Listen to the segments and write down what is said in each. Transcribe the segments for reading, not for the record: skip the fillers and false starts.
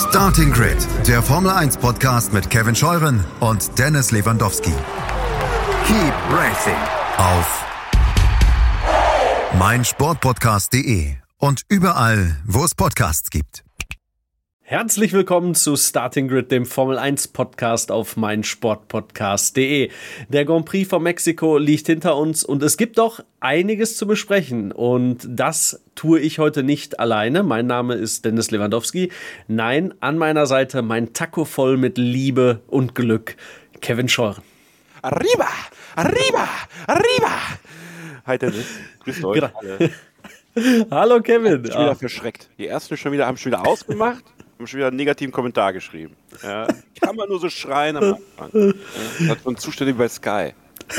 Starting Grid, der Formel 1 Podcast mit Kevin Scheuren und Dennis Lewandowski. Keep racing auf meinsportpodcast.de und überall, wo es Podcasts gibt. Herzlich willkommen zu Starting Grid, dem Formel 1 Podcast auf meinsportpodcast.de. Der Grand Prix von Mexiko liegt hinter uns und es gibt doch einiges zu besprechen. Und das tue ich heute nicht alleine. Mein Name ist Dennis Lewandowski. Nein, an meiner Seite mein Taco voll mit Liebe und Glück, Kevin Scheuren. Arriba, arriba, arriba. Hi Dennis, grüßt euch alle. Hallo Kevin. Ich bin wieder verschreckt. Die ersten haben schon wieder ausgemacht. Haben schon wieder einen negativen Kommentar geschrieben. Ja, kann man nur so schreien am Anfang. Das hat so einen Zustand wie bei Sky.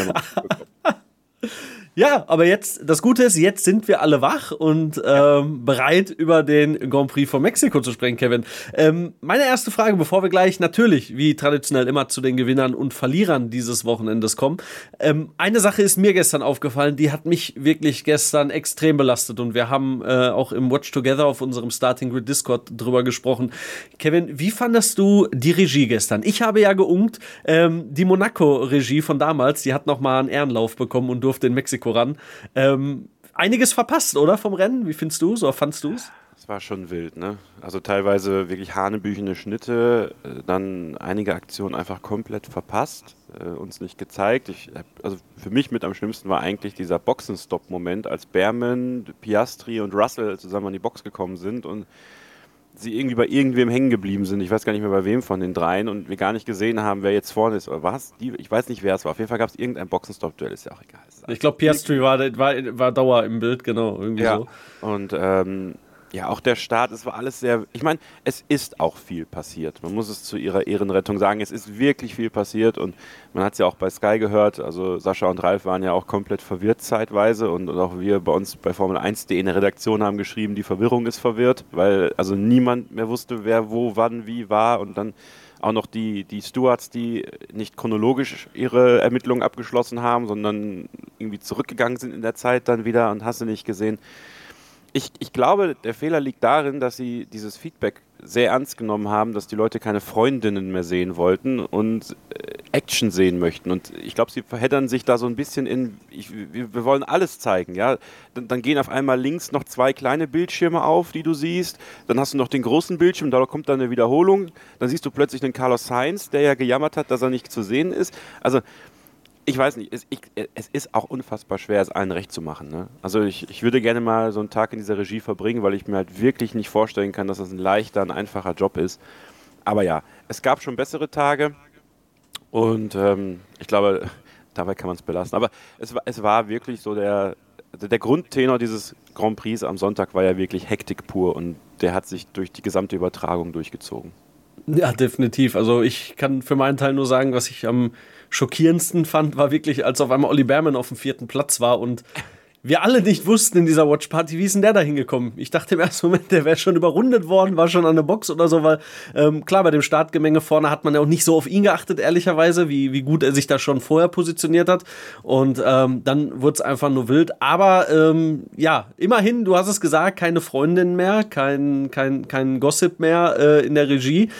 Ja, aber jetzt, das Gute ist, jetzt sind wir alle wach und bereit, über den Grand Prix von Mexiko zu sprechen, Kevin. Meine erste Frage, bevor wir gleich natürlich, wie traditionell immer, zu den Gewinnern und Verlierern dieses Wochenendes kommen. Eine Sache ist mir gestern aufgefallen, die hat mich wirklich gestern extrem belastet und wir haben auch im Watch Together auf unserem Starting Grid Discord drüber gesprochen. Kevin, wie fandest du die Regie gestern? Ich habe ja geunkt, die Monaco-Regie von damals, die hat nochmal einen Ehrenlauf bekommen und durfte in Mexiko ran. Einiges verpasst, oder, vom Rennen? Wie findest du es oder fandst du es? Das war schon wild, ne? Also teilweise wirklich hanebüchene Schnitte, dann einige Aktionen einfach komplett verpasst, uns nicht gezeigt. Also für mich mit am schlimmsten war eigentlich dieser Boxenstopp-Moment, als Behrman, Piastri und Russell zusammen an die Box gekommen sind und sie irgendwie bei irgendwem hängen geblieben sind. Ich weiß gar nicht mehr bei wem von den dreien und wir gar nicht gesehen haben, wer jetzt vorne ist. Oder was? Ich weiß nicht, wer es war. Auf jeden Fall gab es irgendein Boxenstopp-Duell, ist ja auch egal. Ich glaube, Piastri war Dauer im Bild, genau, irgendwie ja. So. Und ja, auch der Start, es war alles sehr, ich meine, es ist auch viel passiert. Man muss es zu ihrer Ehrenrettung sagen, es ist wirklich viel passiert und man hat es ja auch bei Sky gehört, also Sascha und Ralf waren ja auch komplett verwirrt zeitweise und auch wir bei uns bei Formel1.de in der Redaktion haben geschrieben, die Verwirrung ist verwirrt, weil also niemand mehr wusste, wer wo, wann, wie war und dann auch noch die Stewards, die nicht chronologisch ihre Ermittlungen abgeschlossen haben, sondern irgendwie zurückgegangen sind in der Zeit dann wieder und hast du nicht gesehen. Ich glaube, der Fehler liegt darin, dass sie dieses Feedback sehr ernst genommen haben, dass die Leute keine Freundinnen mehr sehen wollten und Action sehen möchten. Und ich glaube, sie verheddern sich da so ein bisschen wir wollen alles zeigen. Ja? Dann gehen auf einmal links noch 2 kleine Bildschirme auf, die du siehst. Dann hast du noch den großen Bildschirm, da kommt dann eine Wiederholung. Dann siehst du plötzlich einen Carlos Sainz, der ja gejammert hat, dass er nicht zu sehen ist. Also ich weiß nicht, es ist auch unfassbar schwer, es allen recht zu machen. Ne? Also ich würde gerne mal so einen Tag in dieser Regie verbringen, weil ich mir halt wirklich nicht vorstellen kann, dass das ein leichter, ein einfacher Job ist. Aber ja, es gab schon bessere Tage und ich glaube, dabei kann man es belassen. Aber es war wirklich so der Grundtenor dieses Grand Prix am Sonntag war ja wirklich Hektik pur und der hat sich durch die gesamte Übertragung durchgezogen. Ja, definitiv. Also ich kann für meinen Teil nur sagen, was ich am schockierendsten fand, war wirklich, als auf einmal Olli Behrman auf dem 4. Platz war und wir alle nicht wussten in dieser Watchparty, wie ist denn der da hingekommen? Ich dachte im ersten Moment, der wäre schon überrundet worden, war schon an der Box oder so, weil klar, bei dem Startgemenge vorne hat man ja auch nicht so auf ihn geachtet, ehrlicherweise, wie gut er sich da schon vorher positioniert hat und dann wurde es einfach nur wild, aber ja, immerhin, du hast es gesagt, keine Freundin mehr, kein Gossip mehr in der Regie.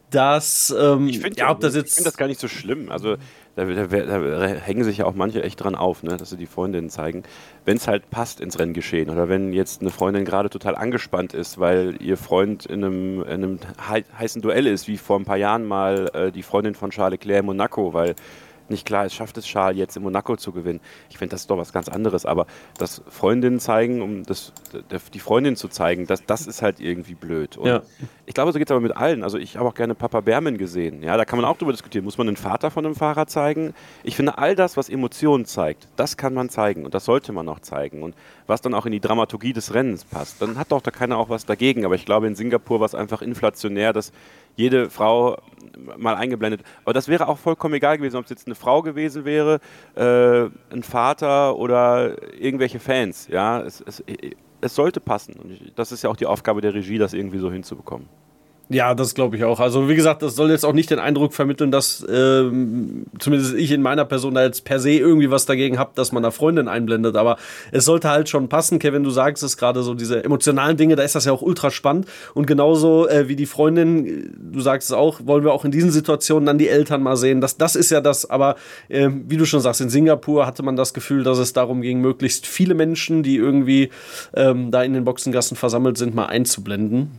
Ich finde das gar nicht so schlimm. Also da hängen sich ja auch manche echt dran auf, ne, dass sie die Freundinnen zeigen. Wenn es halt passt ins Renngeschehen oder wenn jetzt eine Freundin gerade total angespannt ist, weil ihr Freund in einem heißen Duell ist, wie vor ein paar Jahren mal die Freundin von Charles Leclerc in Monaco, weil nicht klar ist, schafft es Charles jetzt in Monaco zu gewinnen. Ich finde, das ist doch was ganz anderes, aber das Freundinnen zeigen, die Freundin zu zeigen, das ist halt irgendwie blöd. Und ja. Ich glaube, so geht es aber mit allen. Also ich habe auch gerne Papa Behrman gesehen. Ja, da kann man auch drüber diskutieren. Muss man den Vater von einem Fahrer zeigen? Ich finde, all das, was Emotionen zeigt, das kann man zeigen und das sollte man auch zeigen. Und was dann auch in die Dramaturgie des Rennens passt, dann hat doch da keiner auch was dagegen. Aber ich glaube, in Singapur war es einfach inflationär, dass jede Frau mal eingeblendet. Aber das wäre auch vollkommen egal gewesen, ob es jetzt eine Frau gewesen wäre, ein Vater oder irgendwelche Fans. Ja, es sollte passen. Und das ist ja auch die Aufgabe der Regie, das irgendwie so hinzubekommen. Ja, das glaube ich auch. Also wie gesagt, das soll jetzt auch nicht den Eindruck vermitteln, dass zumindest ich in meiner Person da jetzt per se irgendwie was dagegen habe, dass man da Freundin einblendet. Aber es sollte halt schon passen. Kevin, du sagst es gerade so, diese emotionalen Dinge, da ist das ja auch ultra spannend. Und genauso wie die Freundin, du sagst es auch, wollen wir auch in diesen Situationen dann die Eltern mal sehen. Das ist ja das. Aber wie du schon sagst, in Singapur hatte man das Gefühl, dass es darum ging, möglichst viele Menschen, die irgendwie da in den Boxengassen versammelt sind, mal einzublenden.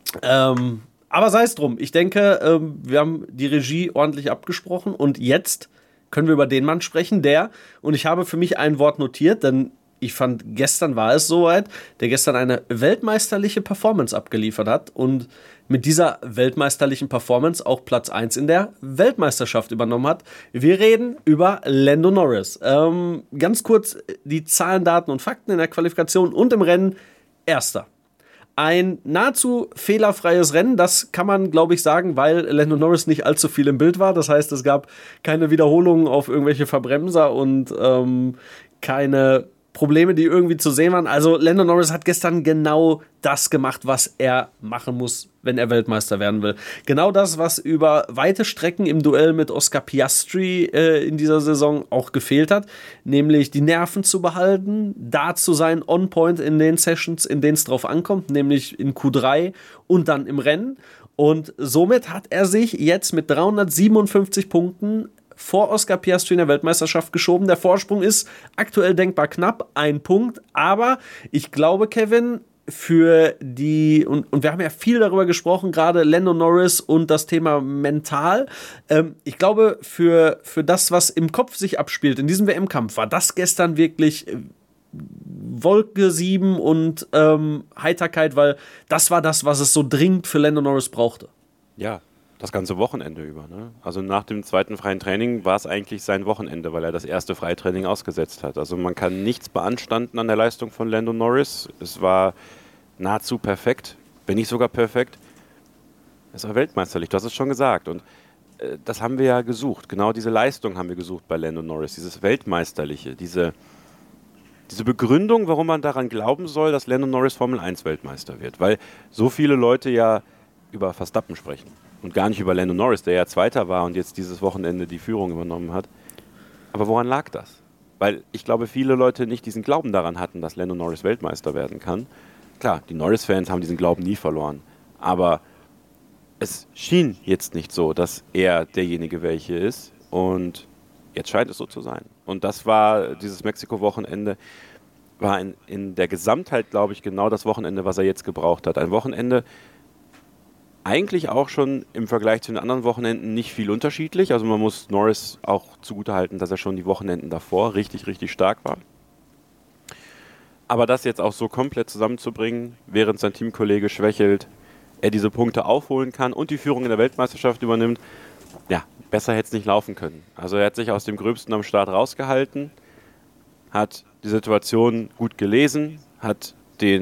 Aber sei es drum. Ich denke, wir haben die Regie ordentlich abgesprochen und jetzt können wir über den Mann sprechen, und ich habe für mich ein Wort notiert, denn ich fand, gestern war es soweit, der gestern eine weltmeisterliche Performance abgeliefert hat und mit dieser weltmeisterlichen Performance auch Platz 1 in der Weltmeisterschaft übernommen hat. Wir reden über Lando Norris. Ganz kurz die Zahlen, Daten und Fakten in der Qualifikation und im Rennen. Erster. Ein nahezu fehlerfreies Rennen, das kann man, glaube ich, sagen, weil Lando Norris nicht allzu viel im Bild war. Das heißt, es gab keine Wiederholungen auf irgendwelche Verbremser und keine Probleme, die irgendwie zu sehen waren. Also Lando Norris hat gestern genau das gemacht, was er machen muss, wenn er Weltmeister werden will. Genau das, was über weite Strecken im Duell mit Oscar Piastri in dieser Saison auch gefehlt hat, nämlich die Nerven zu behalten, da zu sein, on point in den Sessions, in denen es drauf ankommt, nämlich in Q3 und dann im Rennen. Und somit hat er sich jetzt mit 357 Punkten vor Oscar Piastri in der Weltmeisterschaft geschoben. Der Vorsprung ist aktuell denkbar knapp, 1 Punkt. Aber ich glaube, Kevin, für die, und wir haben ja viel darüber gesprochen, gerade Lando Norris und das Thema mental. Ich glaube, für das, was im Kopf sich abspielt, in diesem WM-Kampf, war das gestern wirklich Wolke 7 und Heiterkeit, weil das war das, was es so dringend für Lando Norris brauchte. Ja, das ganze Wochenende über. Ne? Also nach dem zweiten freien Training war es eigentlich sein Wochenende, weil er das erste Freitraining ausgesetzt hat. Also man kann nichts beanstanden an der Leistung von Lando Norris. Es war nahezu perfekt, wenn nicht sogar perfekt. Es war weltmeisterlich, du hast es schon gesagt. Und das haben wir ja gesucht. Genau diese Leistung haben wir gesucht bei Lando Norris. Dieses Weltmeisterliche, diese Begründung, warum man daran glauben soll, dass Lando Norris Formel 1 Weltmeister wird. Weil so viele Leute ja über Verstappen sprechen. Und gar nicht über Lando Norris, der ja Zweiter war und jetzt dieses Wochenende die Führung übernommen hat. Aber woran lag das? Weil ich glaube, viele Leute nicht diesen Glauben daran hatten, dass Lando Norris Weltmeister werden kann. Klar, die Norris-Fans haben diesen Glauben nie verloren. Aber es schien jetzt nicht so, dass er derjenige welche ist. Und jetzt scheint es so zu sein. Und das war, dieses Mexiko-Wochenende, war in der Gesamtheit, glaube ich, genau das Wochenende, was er jetzt gebraucht hat. Ein Wochenende, eigentlich auch schon im Vergleich zu den anderen Wochenenden nicht viel unterschiedlich. Also man muss Norris auch zugutehalten, dass er schon die Wochenenden davor richtig, richtig stark war. Aber das jetzt auch so komplett zusammenzubringen, während sein Teamkollege schwächelt, er diese Punkte aufholen kann und die Führung in der Weltmeisterschaft übernimmt, ja, besser hätte es nicht laufen können. Also er hat sich aus dem Gröbsten am Start rausgehalten, hat die Situation gut gelesen, hat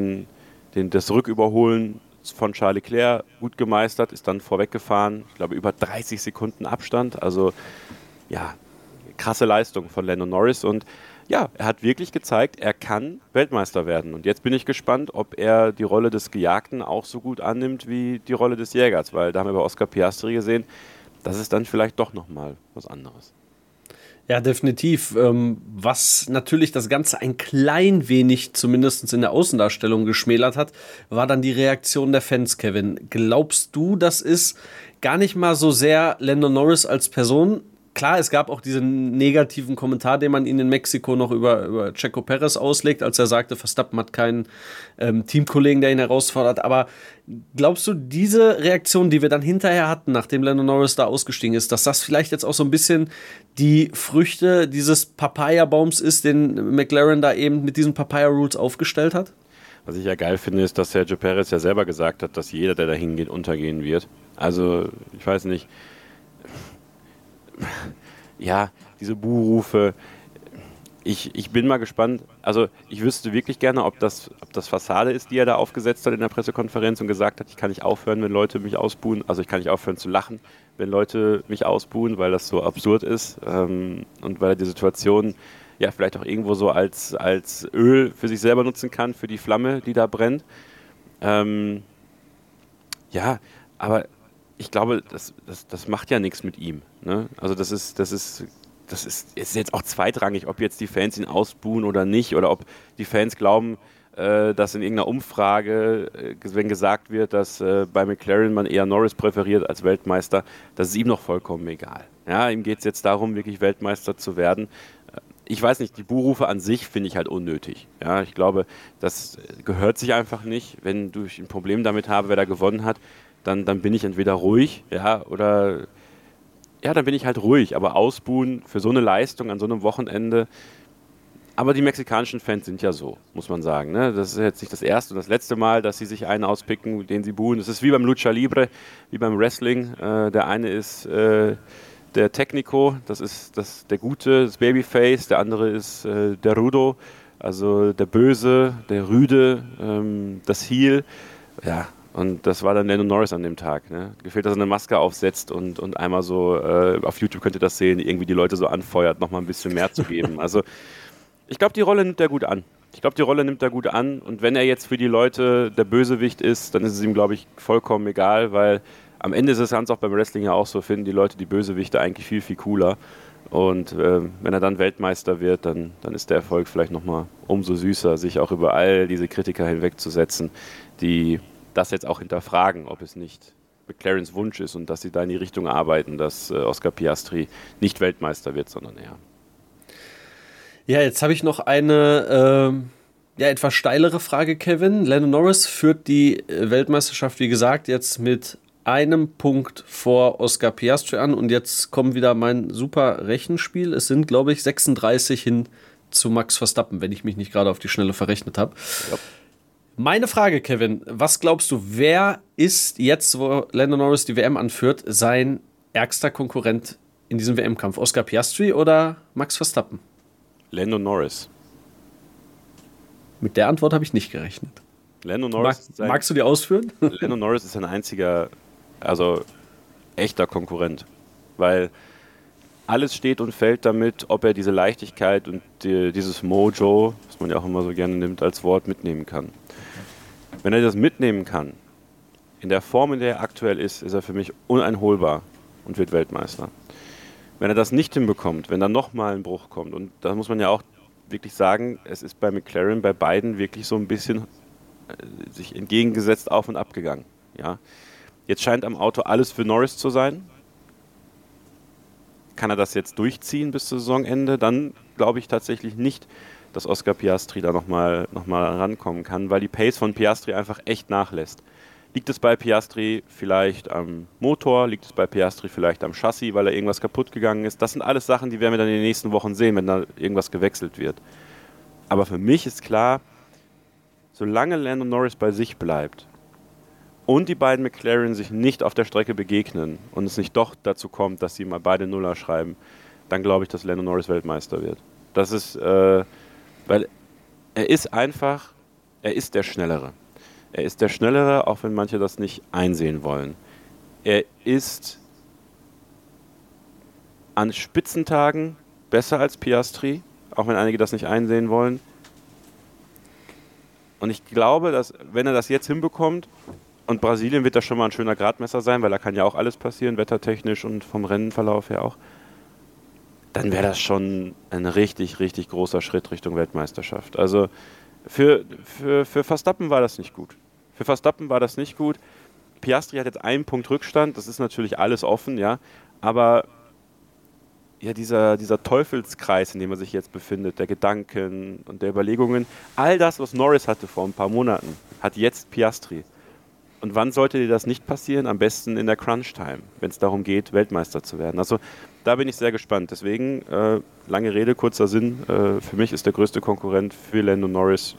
das Rücküberholen von Charles Leclerc gut gemeistert, ist dann vorweggefahren, ich glaube über 30 Sekunden Abstand, also ja, krasse Leistung von Lando Norris und ja, er hat wirklich gezeigt, er kann Weltmeister werden und jetzt bin ich gespannt, ob er die Rolle des Gejagten auch so gut annimmt wie die Rolle des Jägers, weil da haben wir bei Oscar Piastri gesehen, das ist dann vielleicht doch nochmal was anderes. Ja, definitiv. Was natürlich das Ganze ein klein wenig, zumindest in der Außendarstellung, geschmälert hat, war dann die Reaktion der Fans, Kevin. Glaubst du, das ist gar nicht mal so sehr Lando Norris als Person? Klar, es gab auch diesen negativen Kommentar, den man ihn in Mexiko noch über Checo Perez auslegt, als er sagte, Verstappen hat keinen Teamkollegen, der ihn herausfordert. Aber glaubst du, diese Reaktion, die wir dann hinterher hatten, nachdem Lando Norris da ausgestiegen ist, dass das vielleicht jetzt auch so ein bisschen die Früchte dieses Papaya-Baums ist, den McLaren da eben mit diesen Papaya-Rules aufgestellt hat? Was ich ja geil finde, ist, dass Sergio Perez ja selber gesagt hat, dass jeder, der da hingeht, untergehen wird. Also, ich weiß nicht. Ja, diese Buhrufe. Ich bin mal gespannt. Also ich wüsste wirklich gerne, ob das Fassade ist, die er da aufgesetzt hat in der Pressekonferenz und gesagt hat, ich kann nicht aufhören, wenn Leute mich ausbuhen. Also ich kann nicht aufhören zu lachen, wenn Leute mich ausbuhen, weil das so absurd ist und weil er die Situation ja vielleicht auch irgendwo so als Öl für sich selber nutzen kann, für die Flamme, die da brennt. Ja, Aber ich glaube, das macht ja nichts mit ihm. Ne? Also das ist jetzt auch zweitrangig, ob jetzt die Fans ihn ausbuhen oder nicht, oder ob die Fans glauben, dass in irgendeiner Umfrage, wenn gesagt wird, dass bei McLaren man eher Norris präferiert als Weltmeister, das ist ihm noch vollkommen egal. Ja, ihm geht es jetzt darum, wirklich Weltmeister zu werden. Ich weiß nicht, die Buhrufe an sich finde ich halt unnötig. Ja, ich glaube, das gehört sich einfach nicht. Wenn ich ein Problem damit habe, wer da gewonnen hat, dann bin ich entweder ruhig, ja, oder ja, dann bin ich halt ruhig. Aber ausbuhen für so eine Leistung an so einem Wochenende. Aber die mexikanischen Fans sind ja so, muss man sagen. Ne? Das ist jetzt nicht das erste und das letzte Mal, dass sie sich einen auspicken, den sie buhen. Das ist wie beim Lucha Libre, wie beim Wrestling. Der eine ist der Técnico, das ist der Gute, das Babyface. Der andere ist der Rudo, also der Böse, der Rüde, das Heel. Ja, und das war dann Lando Norris an dem Tag. Ne? Gefällt, dass er eine Maske aufsetzt und einmal so, auf YouTube könnt ihr das sehen, irgendwie die Leute so anfeuert, nochmal ein bisschen mehr zu geben. Also ich glaube, die Rolle nimmt er gut an. Und wenn er jetzt für die Leute der Bösewicht ist, dann ist es ihm, glaube ich, vollkommen egal, weil am Ende ist es ganz auch beim Wrestling ja auch so, finden die Leute die Bösewichte eigentlich viel, viel cooler. Und wenn er dann Weltmeister wird, dann ist der Erfolg vielleicht nochmal umso süßer, sich auch über all diese Kritiker hinwegzusetzen, die das jetzt auch hinterfragen, ob es nicht McLarens Wunsch ist und dass sie da in die Richtung arbeiten, dass Oscar Piastri nicht Weltmeister wird, sondern er. Ja, jetzt habe ich noch eine etwas steilere Frage, Kevin. Lando Norris führt die Weltmeisterschaft, wie gesagt, jetzt mit einem Punkt vor Oscar Piastri an. Und jetzt kommt wieder mein super Rechenspiel. Es sind, glaube ich, 36 hin zu Max Verstappen, wenn ich mich nicht gerade auf die Schnelle verrechnet habe. Ja. Meine Frage, Kevin, was glaubst du, wer ist jetzt, wo Lando Norris die WM anführt, sein ärgster Konkurrent in diesem WM-Kampf? Oscar Piastri oder Max Verstappen? Lando Norris. Mit der Antwort habe ich nicht gerechnet. Lando Norris magst du die ausführen? Lando Norris ist ein einziger, also echter Konkurrent. Weil alles steht und fällt damit, ob er diese Leichtigkeit und dieses Mojo, was man ja auch immer so gerne nimmt als Wort, mitnehmen kann. Wenn er das mitnehmen kann, in der Form, in der er aktuell ist er für mich uneinholbar und wird Weltmeister. Wenn er das nicht hinbekommt, wenn da nochmal ein Bruch kommt, und da muss man ja auch wirklich sagen, es ist bei McLaren, bei beiden wirklich so ein bisschen sich entgegengesetzt auf und ab gegangen. Ja? Jetzt scheint am Auto alles für Norris zu sein. Kann er das jetzt durchziehen bis zum Saisonende? Dann glaube ich tatsächlich nicht, dass Oscar Piastri da nochmal rankommen kann, weil die Pace von Piastri einfach echt nachlässt. Liegt es bei Piastri vielleicht am Motor? Liegt es bei Piastri vielleicht am Chassis, weil da irgendwas kaputt gegangen ist? Das sind alles Sachen, die werden wir dann in den nächsten Wochen sehen, wenn da irgendwas gewechselt wird. Aber für mich ist klar, solange Lando Norris bei sich bleibt und die beiden McLaren sich nicht auf der Strecke begegnen und es nicht doch dazu kommt, dass sie mal beide Nuller schreiben, dann glaube ich, dass Lando Norris Weltmeister wird. Das ist, weil er ist der Schnellere. Er ist der Schnellere, auch wenn manche das nicht einsehen wollen. Er ist an Spitzentagen besser als Piastri, auch wenn einige das nicht einsehen wollen. Und ich glaube, dass, wenn er das jetzt hinbekommt, und Brasilien wird das schon mal ein schöner Gradmesser sein, weil da kann ja auch alles passieren, wettertechnisch und vom Rennenverlauf her auch, dann wäre das schon ein richtig, richtig großer Schritt Richtung Weltmeisterschaft. Also für Verstappen war das nicht gut. Piastri hat jetzt einen Punkt Rückstand, das ist natürlich alles offen, ja, aber ja, dieser Teufelskreis, in dem er sich jetzt befindet, der Gedanken und der Überlegungen, all das, was Norris hatte vor ein paar Monaten, hat jetzt Piastri. Und wann sollte dir das nicht passieren? Am besten in der Crunch-Time, wenn es darum geht, Weltmeister zu werden. Also da bin ich sehr gespannt. Deswegen, lange Rede, kurzer Sinn, für mich ist der größte Konkurrent für Lando Norris.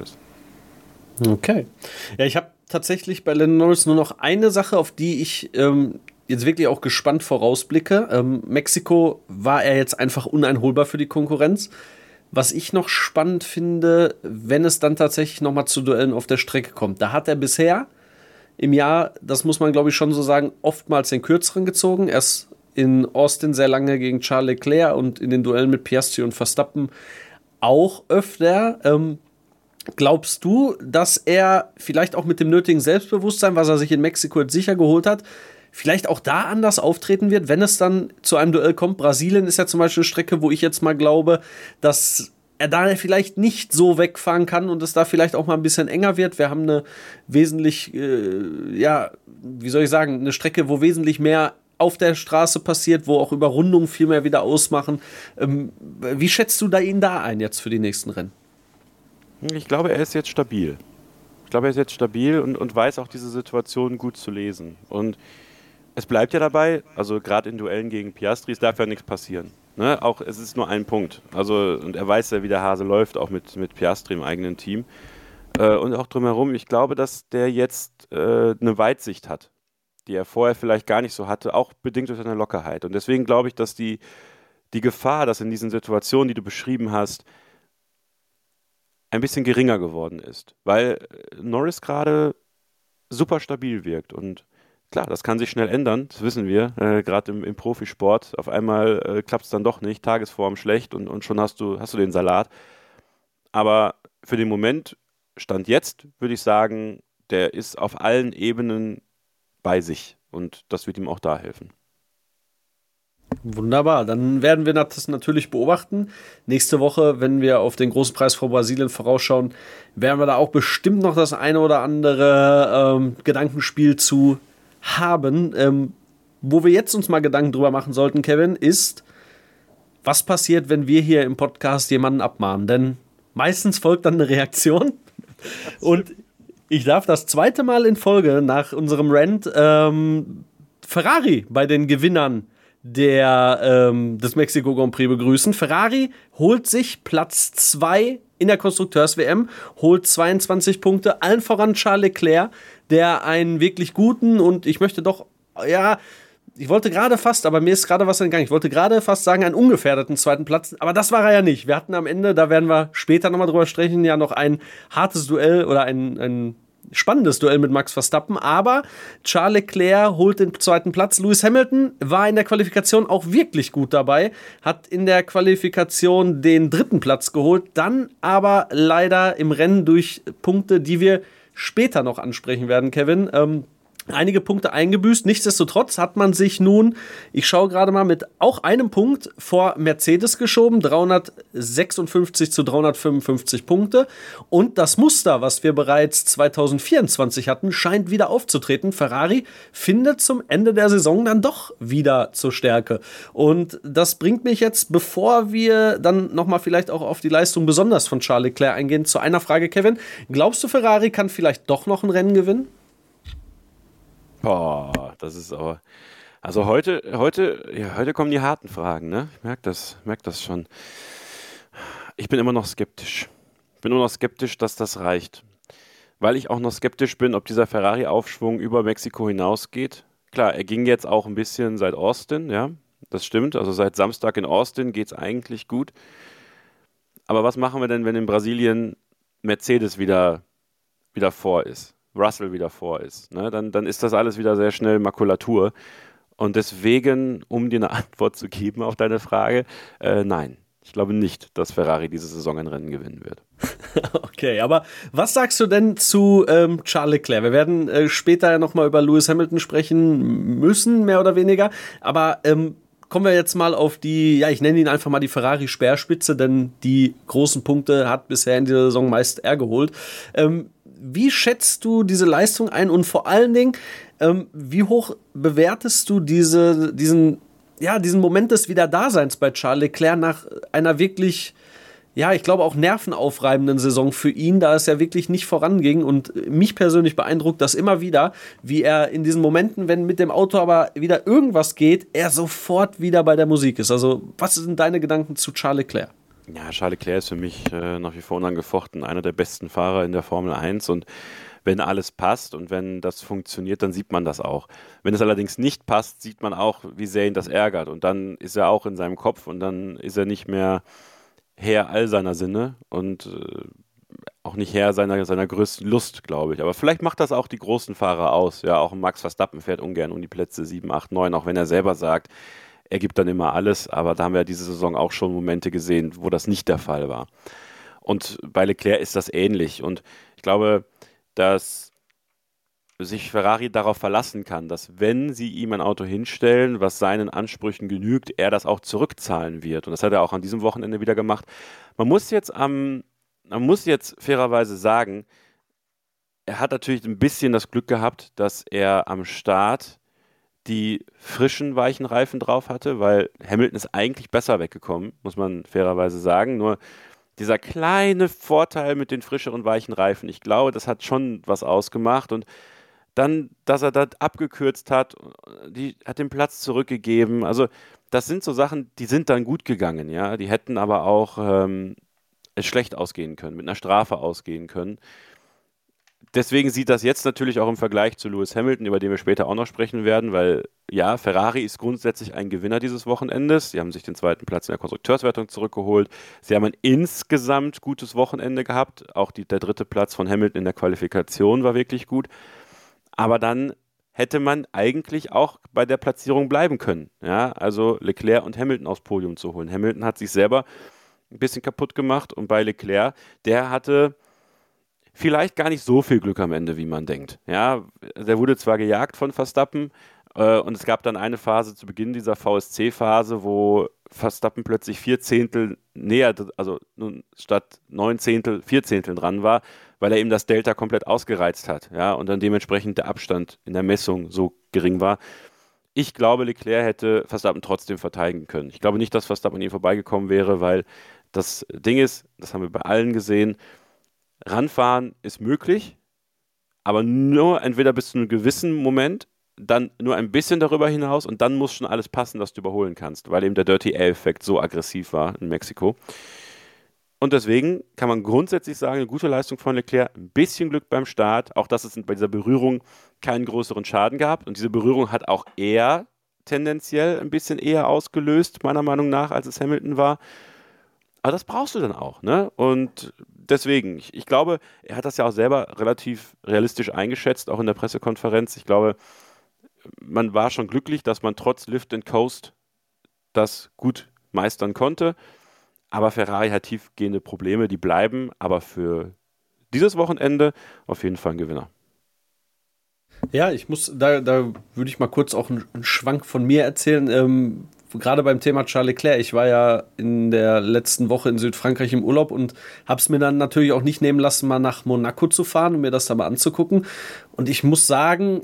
Okay. Ja, ich habe tatsächlich bei Lando Norris nur noch eine Sache, auf die ich jetzt wirklich auch gespannt vorausblicke. Mexiko war er jetzt einfach uneinholbar für die Konkurrenz. Was ich noch spannend finde, wenn es dann tatsächlich nochmal zu Duellen auf der Strecke kommt. Da hat er bisher im Jahr, das muss man glaube ich schon so sagen, oftmals den Kürzeren gezogen. Erst in Austin sehr lange gegen Charles Leclerc und in den Duellen mit Piastri und Verstappen auch öfter. Glaubst du, dass er vielleicht auch mit dem nötigen Selbstbewusstsein, was er sich in Mexiko jetzt sicher geholt hat, vielleicht auch da anders auftreten wird, wenn es dann zu einem Duell kommt? Brasilien ist ja zum Beispiel eine Strecke, wo ich jetzt mal glaube, dass er da vielleicht nicht so wegfahren kann und es da vielleicht auch mal ein bisschen enger wird. Wir haben eine wesentlich, eine Strecke, wo wesentlich mehr auf der Straße passiert, wo auch Überrundungen viel mehr wieder ausmachen. Wie schätzt du ihn da ein jetzt für die nächsten Rennen? Ich glaube, er ist jetzt stabil. Und weiß auch diese Situation gut zu lesen. Und es bleibt ja dabei, also gerade in Duellen gegen Piastri, es darf ja nichts passieren. Ne? Auch es ist nur ein Punkt. Also, und er weiß ja, wie der Hase läuft, auch mit Piastri im eigenen Team. Und auch drumherum, ich glaube, dass der jetzt eine Weitsicht hat, die er vorher vielleicht gar nicht so hatte, auch bedingt durch seine Lockerheit. Und deswegen glaube ich, dass die Gefahr, dass in diesen Situationen, die du beschrieben hast, ein bisschen geringer geworden ist, weil Norris gerade super stabil wirkt und klar, das kann sich schnell ändern, das wissen wir, gerade im Profisport, auf einmal klappt es dann doch nicht, Tagesform schlecht und schon hast du den Salat, aber für den Moment, Stand jetzt, würde ich sagen, der ist auf allen Ebenen bei sich und das wird ihm auch da helfen. Wunderbar, dann werden wir das natürlich beobachten. Nächste Woche, wenn wir auf den großen Preis vor Brasilien vorausschauen, werden wir da auch bestimmt noch das eine oder andere Gedankenspiel zu haben. Wo wir jetzt uns mal Gedanken drüber machen sollten, Kevin, ist, was passiert, wenn wir hier im Podcast jemanden abmahnen? Denn meistens folgt dann eine Reaktion. Und ich darf das zweite Mal in Folge nach unserem Rant Ferrari bei den Gewinnern des Mexiko Grand Prix begrüßen. Ferrari holt sich Platz 2 in der Konstrukteurs-WM, holt 22 Punkte, allen voran Charles Leclerc, der einen wirklich guten und ich wollte gerade fast, aber mir ist gerade was entgangen, ich wollte gerade fast sagen, einen ungefährdeten zweiten Platz, aber das war er ja nicht. Wir hatten am Ende, da werden wir später nochmal drüber sprechen, ja noch ein hartes Duell oder ein spannendes Duell mit Max Verstappen, aber Charles Leclerc holt den zweiten Platz. Lewis Hamilton war in der Qualifikation auch wirklich gut dabei, hat in der Qualifikation den dritten Platz geholt, dann aber leider im Rennen durch Punkte, die wir später noch ansprechen werden, Kevin, einige Punkte eingebüßt. Nichtsdestotrotz hat man sich nun, ich schaue gerade mal, mit auch einem Punkt vor Mercedes geschoben, 356 zu 355 Punkte. Und das Muster, was wir bereits 2024 hatten, scheint wieder aufzutreten. Ferrari findet zum Ende der Saison dann doch wieder zur Stärke. Und das bringt mich jetzt, bevor wir dann nochmal vielleicht auch auf die Leistung besonders von Charles Leclerc eingehen, zu einer Frage, Kevin. Glaubst du, Ferrari kann vielleicht doch noch ein Rennen gewinnen? Boah, das ist aber. Also heute kommen die harten Fragen, ne? Ich merke das schon. Ich bin immer noch skeptisch. Dass das reicht. Weil ich auch noch skeptisch bin, ob dieser Ferrari-Aufschwung über Mexiko hinausgeht. Klar, er ging jetzt auch ein bisschen seit Austin, ja. Das stimmt. Also seit Samstag in Austin geht es eigentlich gut. Aber was machen wir denn, wenn in Brasilien Mercedes wieder vor ist? Russell wieder vor ist, ne? Dann ist das alles wieder sehr schnell Makulatur. Und deswegen, um dir eine Antwort zu geben auf deine Frage, nein. Ich glaube nicht, dass Ferrari diese Saison ein Rennen gewinnen wird. Okay, aber was sagst du denn zu Charles Leclerc? Wir werden später ja nochmal über Lewis Hamilton sprechen müssen, mehr oder weniger. Aber kommen wir jetzt mal auf ich nenne ihn einfach mal die Ferrari-Speerspitze, denn die großen Punkte hat bisher in dieser Saison meist er geholt. Wie schätzt du diese Leistung ein und vor allen Dingen, wie hoch bewertest du diesen Moment des Wiederdaseins bei Charles Leclerc nach einer wirklich, ich glaube auch nervenaufreibenden Saison für ihn, da es ja wirklich nicht voranging und mich persönlich beeindruckt das immer wieder, wie er in diesen Momenten, wenn mit dem Auto aber wieder irgendwas geht, er sofort wieder bei der Musik ist. Also was sind deine Gedanken zu Charles Leclerc? Ja, Charles Leclerc ist für mich nach wie vor unangefochten einer der besten Fahrer in der Formel 1 und wenn alles passt und wenn das funktioniert, dann sieht man das auch. Wenn es allerdings nicht passt, sieht man auch, wie sehr ihn das ärgert und dann ist er auch in seinem Kopf und dann ist er nicht mehr Herr all seiner Sinne und auch nicht Herr seiner größten Lust, glaube ich. Aber vielleicht macht das auch die großen Fahrer aus. Ja, auch Max Verstappen fährt ungern um die Plätze 7, 8, 9, auch wenn er selber sagt, er gibt dann immer alles, aber da haben wir ja diese Saison auch schon Momente gesehen, wo das nicht der Fall war. Und bei Leclerc ist das ähnlich. Und ich glaube, dass sich Ferrari darauf verlassen kann, dass wenn sie ihm ein Auto hinstellen, was seinen Ansprüchen genügt, er das auch zurückzahlen wird. Und das hat er auch an diesem Wochenende wieder gemacht. Man muss jetzt fairerweise sagen, er hat natürlich ein bisschen das Glück gehabt, dass er am Start die frischen, weichen Reifen drauf hatte, weil Hamilton ist eigentlich besser weggekommen, muss man fairerweise sagen. Nur dieser kleine Vorteil mit den frischeren, weichen Reifen, ich glaube, das hat schon was ausgemacht. Und dann, dass er das abgekürzt hat, hat den Platz zurückgegeben. Also das sind so Sachen, die sind dann gut gegangen, ja. Die hätten aber auch es schlecht ausgehen können, mit einer Strafe ausgehen können. Deswegen sieht das jetzt natürlich auch im Vergleich zu Lewis Hamilton, über den wir später auch noch sprechen werden, weil ja, Ferrari ist grundsätzlich ein Gewinner dieses Wochenendes. Sie haben sich den zweiten Platz in der Konstrukteurswertung zurückgeholt. Sie haben ein insgesamt gutes Wochenende gehabt. Auch der dritte Platz von Hamilton in der Qualifikation war wirklich gut. Aber dann hätte man eigentlich auch bei der Platzierung bleiben können. Ja, also Leclerc und Hamilton aufs Podium zu holen. Hamilton hat sich selber ein bisschen kaputt gemacht und bei Leclerc, der hatte vielleicht gar nicht so viel Glück am Ende, wie man denkt. Ja, der wurde zwar gejagt von Verstappen und es gab dann eine Phase zu Beginn dieser VSC-Phase, wo Verstappen plötzlich 4 Zehntel näher, also statt 9 Zehntel, 4 Zehntel dran war, weil er eben das Delta komplett ausgereizt hat. Ja, und dann dementsprechend der Abstand in der Messung so gering war. Ich glaube, Leclerc hätte Verstappen trotzdem verteidigen können. Ich glaube nicht, dass Verstappen an ihm vorbeigekommen wäre, weil das Ding ist, das haben wir bei allen gesehen, ranfahren ist möglich, aber nur entweder bis zu einem gewissen Moment, dann nur ein bisschen darüber hinaus und dann muss schon alles passen, dass du überholen kannst, weil eben der Dirty Air-Effekt so aggressiv war in Mexiko. Und deswegen kann man grundsätzlich sagen, eine gute Leistung von Leclerc, ein bisschen Glück beim Start, auch dass es bei dieser Berührung keinen größeren Schaden gab und diese Berührung hat auch er tendenziell ein bisschen eher ausgelöst, meiner Meinung nach, als es Hamilton war. Aber das brauchst du dann auch, ne? Und deswegen, ich glaube, er hat das ja auch selber relativ realistisch eingeschätzt, auch in der Pressekonferenz. Ich glaube, man war schon glücklich, dass man trotz Lift and Coast das gut meistern konnte. Aber Ferrari hat tiefgehende Probleme, die bleiben. Aber für dieses Wochenende auf jeden Fall ein Gewinner. Ja, da würde ich mal kurz auch einen Schwank von mir erzählen. Gerade beim Thema Charles Leclerc, ich war ja in der letzten Woche in Südfrankreich im Urlaub und habe es mir dann natürlich auch nicht nehmen lassen, mal nach Monaco zu fahren, um mir das da mal anzugucken. Und ich muss sagen,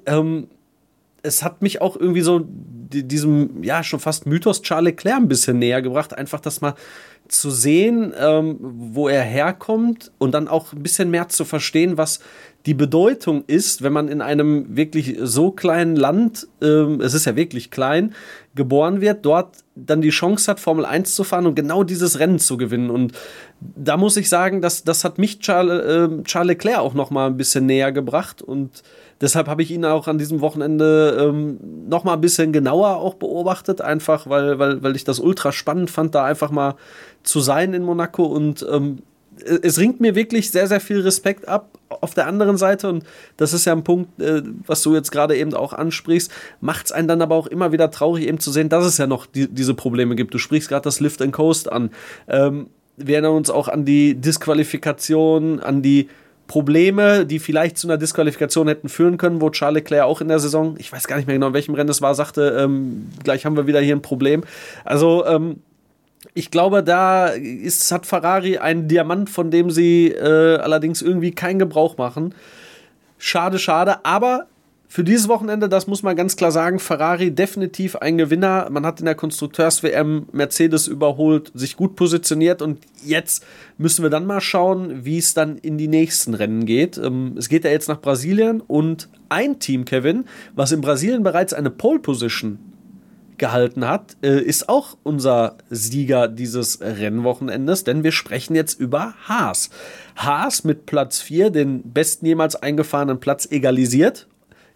es hat mich auch irgendwie so diesem, ja, schon fast Mythos Charles Leclerc ein bisschen näher gebracht. Einfach das mal zu sehen, wo er herkommt und dann auch ein bisschen mehr zu verstehen, was die Bedeutung ist, wenn man in einem wirklich so kleinen Land, es ist ja wirklich klein, geboren wird, dort dann die Chance hat, Formel 1 zu fahren und genau dieses Rennen zu gewinnen. Und da muss ich sagen, das hat mich Charles Leclerc auch noch mal ein bisschen näher gebracht und deshalb habe ich ihn auch an diesem Wochenende noch mal ein bisschen genauer auch beobachtet, einfach weil ich das ultra spannend fand, da einfach mal zu sein in Monaco und es ringt mir wirklich sehr, sehr viel Respekt ab. Auf der anderen Seite, und das ist ja ein Punkt, was du jetzt gerade eben auch ansprichst, macht es einen dann aber auch immer wieder traurig, eben zu sehen, dass es ja noch diese Probleme gibt. Du sprichst gerade das Lift and Coast an. Wir erinnern uns auch an die Disqualifikation, an die Probleme, die vielleicht zu einer Disqualifikation hätten führen können, wo Charles Leclerc auch in der Saison, ich weiß gar nicht mehr genau, in welchem Rennen es war, sagte, gleich haben wir wieder hier ein Problem. Also, ich glaube, hat Ferrari einen Diamant, von dem sie allerdings irgendwie keinen Gebrauch machen. Schade, schade. Aber für dieses Wochenende, das muss man ganz klar sagen, Ferrari definitiv ein Gewinner. Man hat in der Konstrukteurs-WM Mercedes überholt, sich gut positioniert und jetzt müssen wir dann mal schauen, wie es dann in die nächsten Rennen geht. Es geht ja jetzt nach Brasilien und ein Team, Kevin, was in Brasilien bereits eine Pole-Position gehalten hat, ist auch unser Sieger dieses Rennwochenendes, denn wir sprechen jetzt über Haas. Haas mit Platz 4, den besten jemals eingefahrenen Platz egalisiert.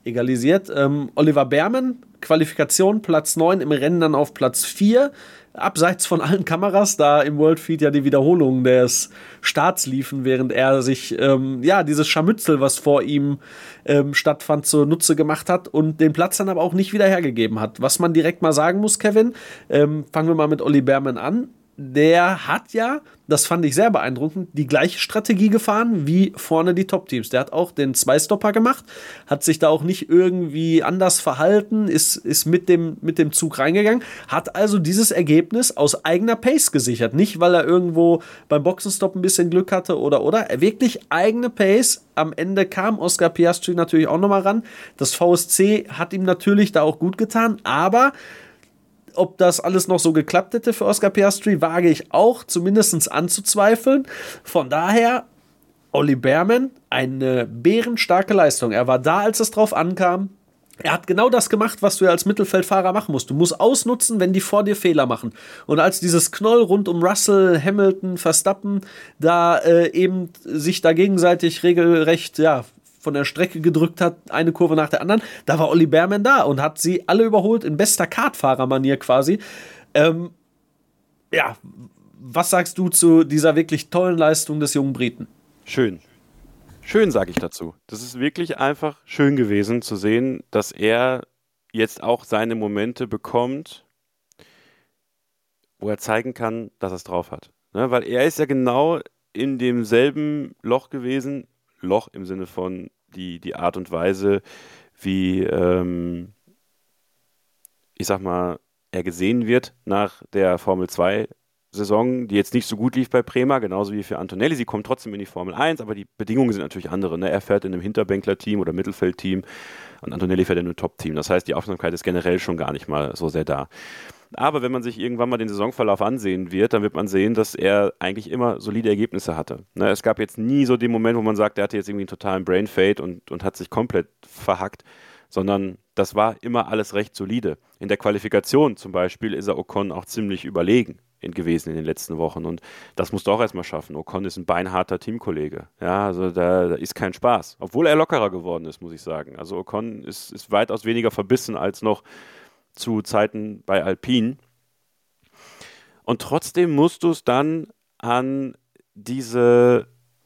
Oliver Behrmann, Qualifikation Platz 9, im Rennen dann auf Platz 4. Abseits von allen Kameras, da im World Feed ja die Wiederholungen des Starts liefen, während er sich dieses Scharmützel, was vor ihm stattfand, zunutze gemacht hat und den Platz dann aber auch nicht wieder hergegeben hat. Was man direkt mal sagen muss, Kevin, fangen wir mal mit Olli Behrmann an. der hat ja, das fand ich sehr beeindruckend, die gleiche Strategie gefahren wie vorne die Top-Teams. Der hat auch den Zwei-Stopper gemacht, hat sich da auch nicht irgendwie anders verhalten, ist mit dem Zug reingegangen, hat also dieses Ergebnis aus eigener Pace gesichert. Nicht, weil er irgendwo beim Boxenstopp ein bisschen Glück hatte oder. Wirklich eigene Pace. Am Ende kam Oscar Piastri natürlich auch nochmal ran. Das VSC hat ihm natürlich da auch gut getan, aber ob das alles noch so geklappt hätte für Oscar Piastri, wage ich auch zumindest anzuzweifeln. Von daher, Olli Bearman, eine bärenstarke Leistung. Er war da, als es drauf ankam. Er hat genau das gemacht, was du ja als Mittelfeldfahrer machen musst. Du musst ausnutzen, wenn die vor dir Fehler machen. Und als dieses Knoll rund um Russell, Hamilton, Verstappen da eben sich da gegenseitig regelrecht, von der Strecke gedrückt hat, eine Kurve nach der anderen, da war Olli Bearman da und hat sie alle überholt in bester Kartfahrermanier quasi. Was sagst du zu dieser wirklich tollen Leistung des jungen Briten? Schön. Schön, sage ich dazu. Das ist wirklich einfach schön gewesen zu sehen, dass er jetzt auch seine Momente bekommt, wo er zeigen kann, dass er es drauf hat. Ne? Weil er ist ja genau in demselben Loch gewesen, Loch im Sinne von die Art und Weise, wie, ich sag mal, er gesehen wird nach der Formel-2-Saison, die jetzt nicht so gut lief bei Prema, genauso wie für Antonelli. Sie kommt trotzdem in die Formel 1, aber die Bedingungen sind natürlich andere. Ne? Er fährt in einem Hinterbänkler-Team oder Mittelfeld-Team und Antonelli fährt in einem Top-Team. Das heißt, die Aufmerksamkeit ist generell schon gar nicht mal so sehr da. Aber wenn man sich irgendwann mal den Saisonverlauf ansehen wird, dann wird man sehen, dass er eigentlich immer solide Ergebnisse hatte. Ne, es gab jetzt nie so den Moment, wo man sagt, er hatte jetzt irgendwie einen totalen Brain Fade und hat sich komplett verhackt, sondern das war immer alles recht solide. In der Qualifikation zum Beispiel ist er Ocon auch ziemlich überlegen gewesen in den letzten Wochen und das musst du auch erstmal schaffen. Ocon ist ein beinharter Teamkollege. Ja, also da ist kein Spaß. Obwohl er lockerer geworden ist, muss ich sagen. Also Ocon ist weitaus weniger verbissen als noch zu Zeiten bei Alpine. Und trotzdem musst du es dann an diesen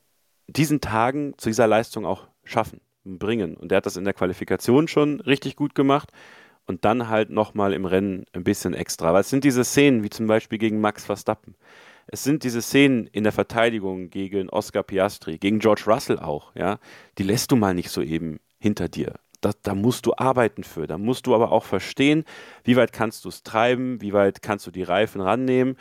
Tagen zu dieser Leistung auch schaffen, bringen. Und der hat das in der Qualifikation schon richtig gut gemacht und dann halt nochmal im Rennen ein bisschen extra. Weil es sind diese Szenen, wie zum Beispiel gegen Max Verstappen. Es sind diese Szenen in der Verteidigung gegen Oscar Piastri, gegen George Russell auch, ja, die lässt du mal nicht so eben hinter dir. Da musst du arbeiten für. Da musst du aber auch verstehen, wie weit kannst du es treiben, wie weit kannst du die Reifen rannehmen.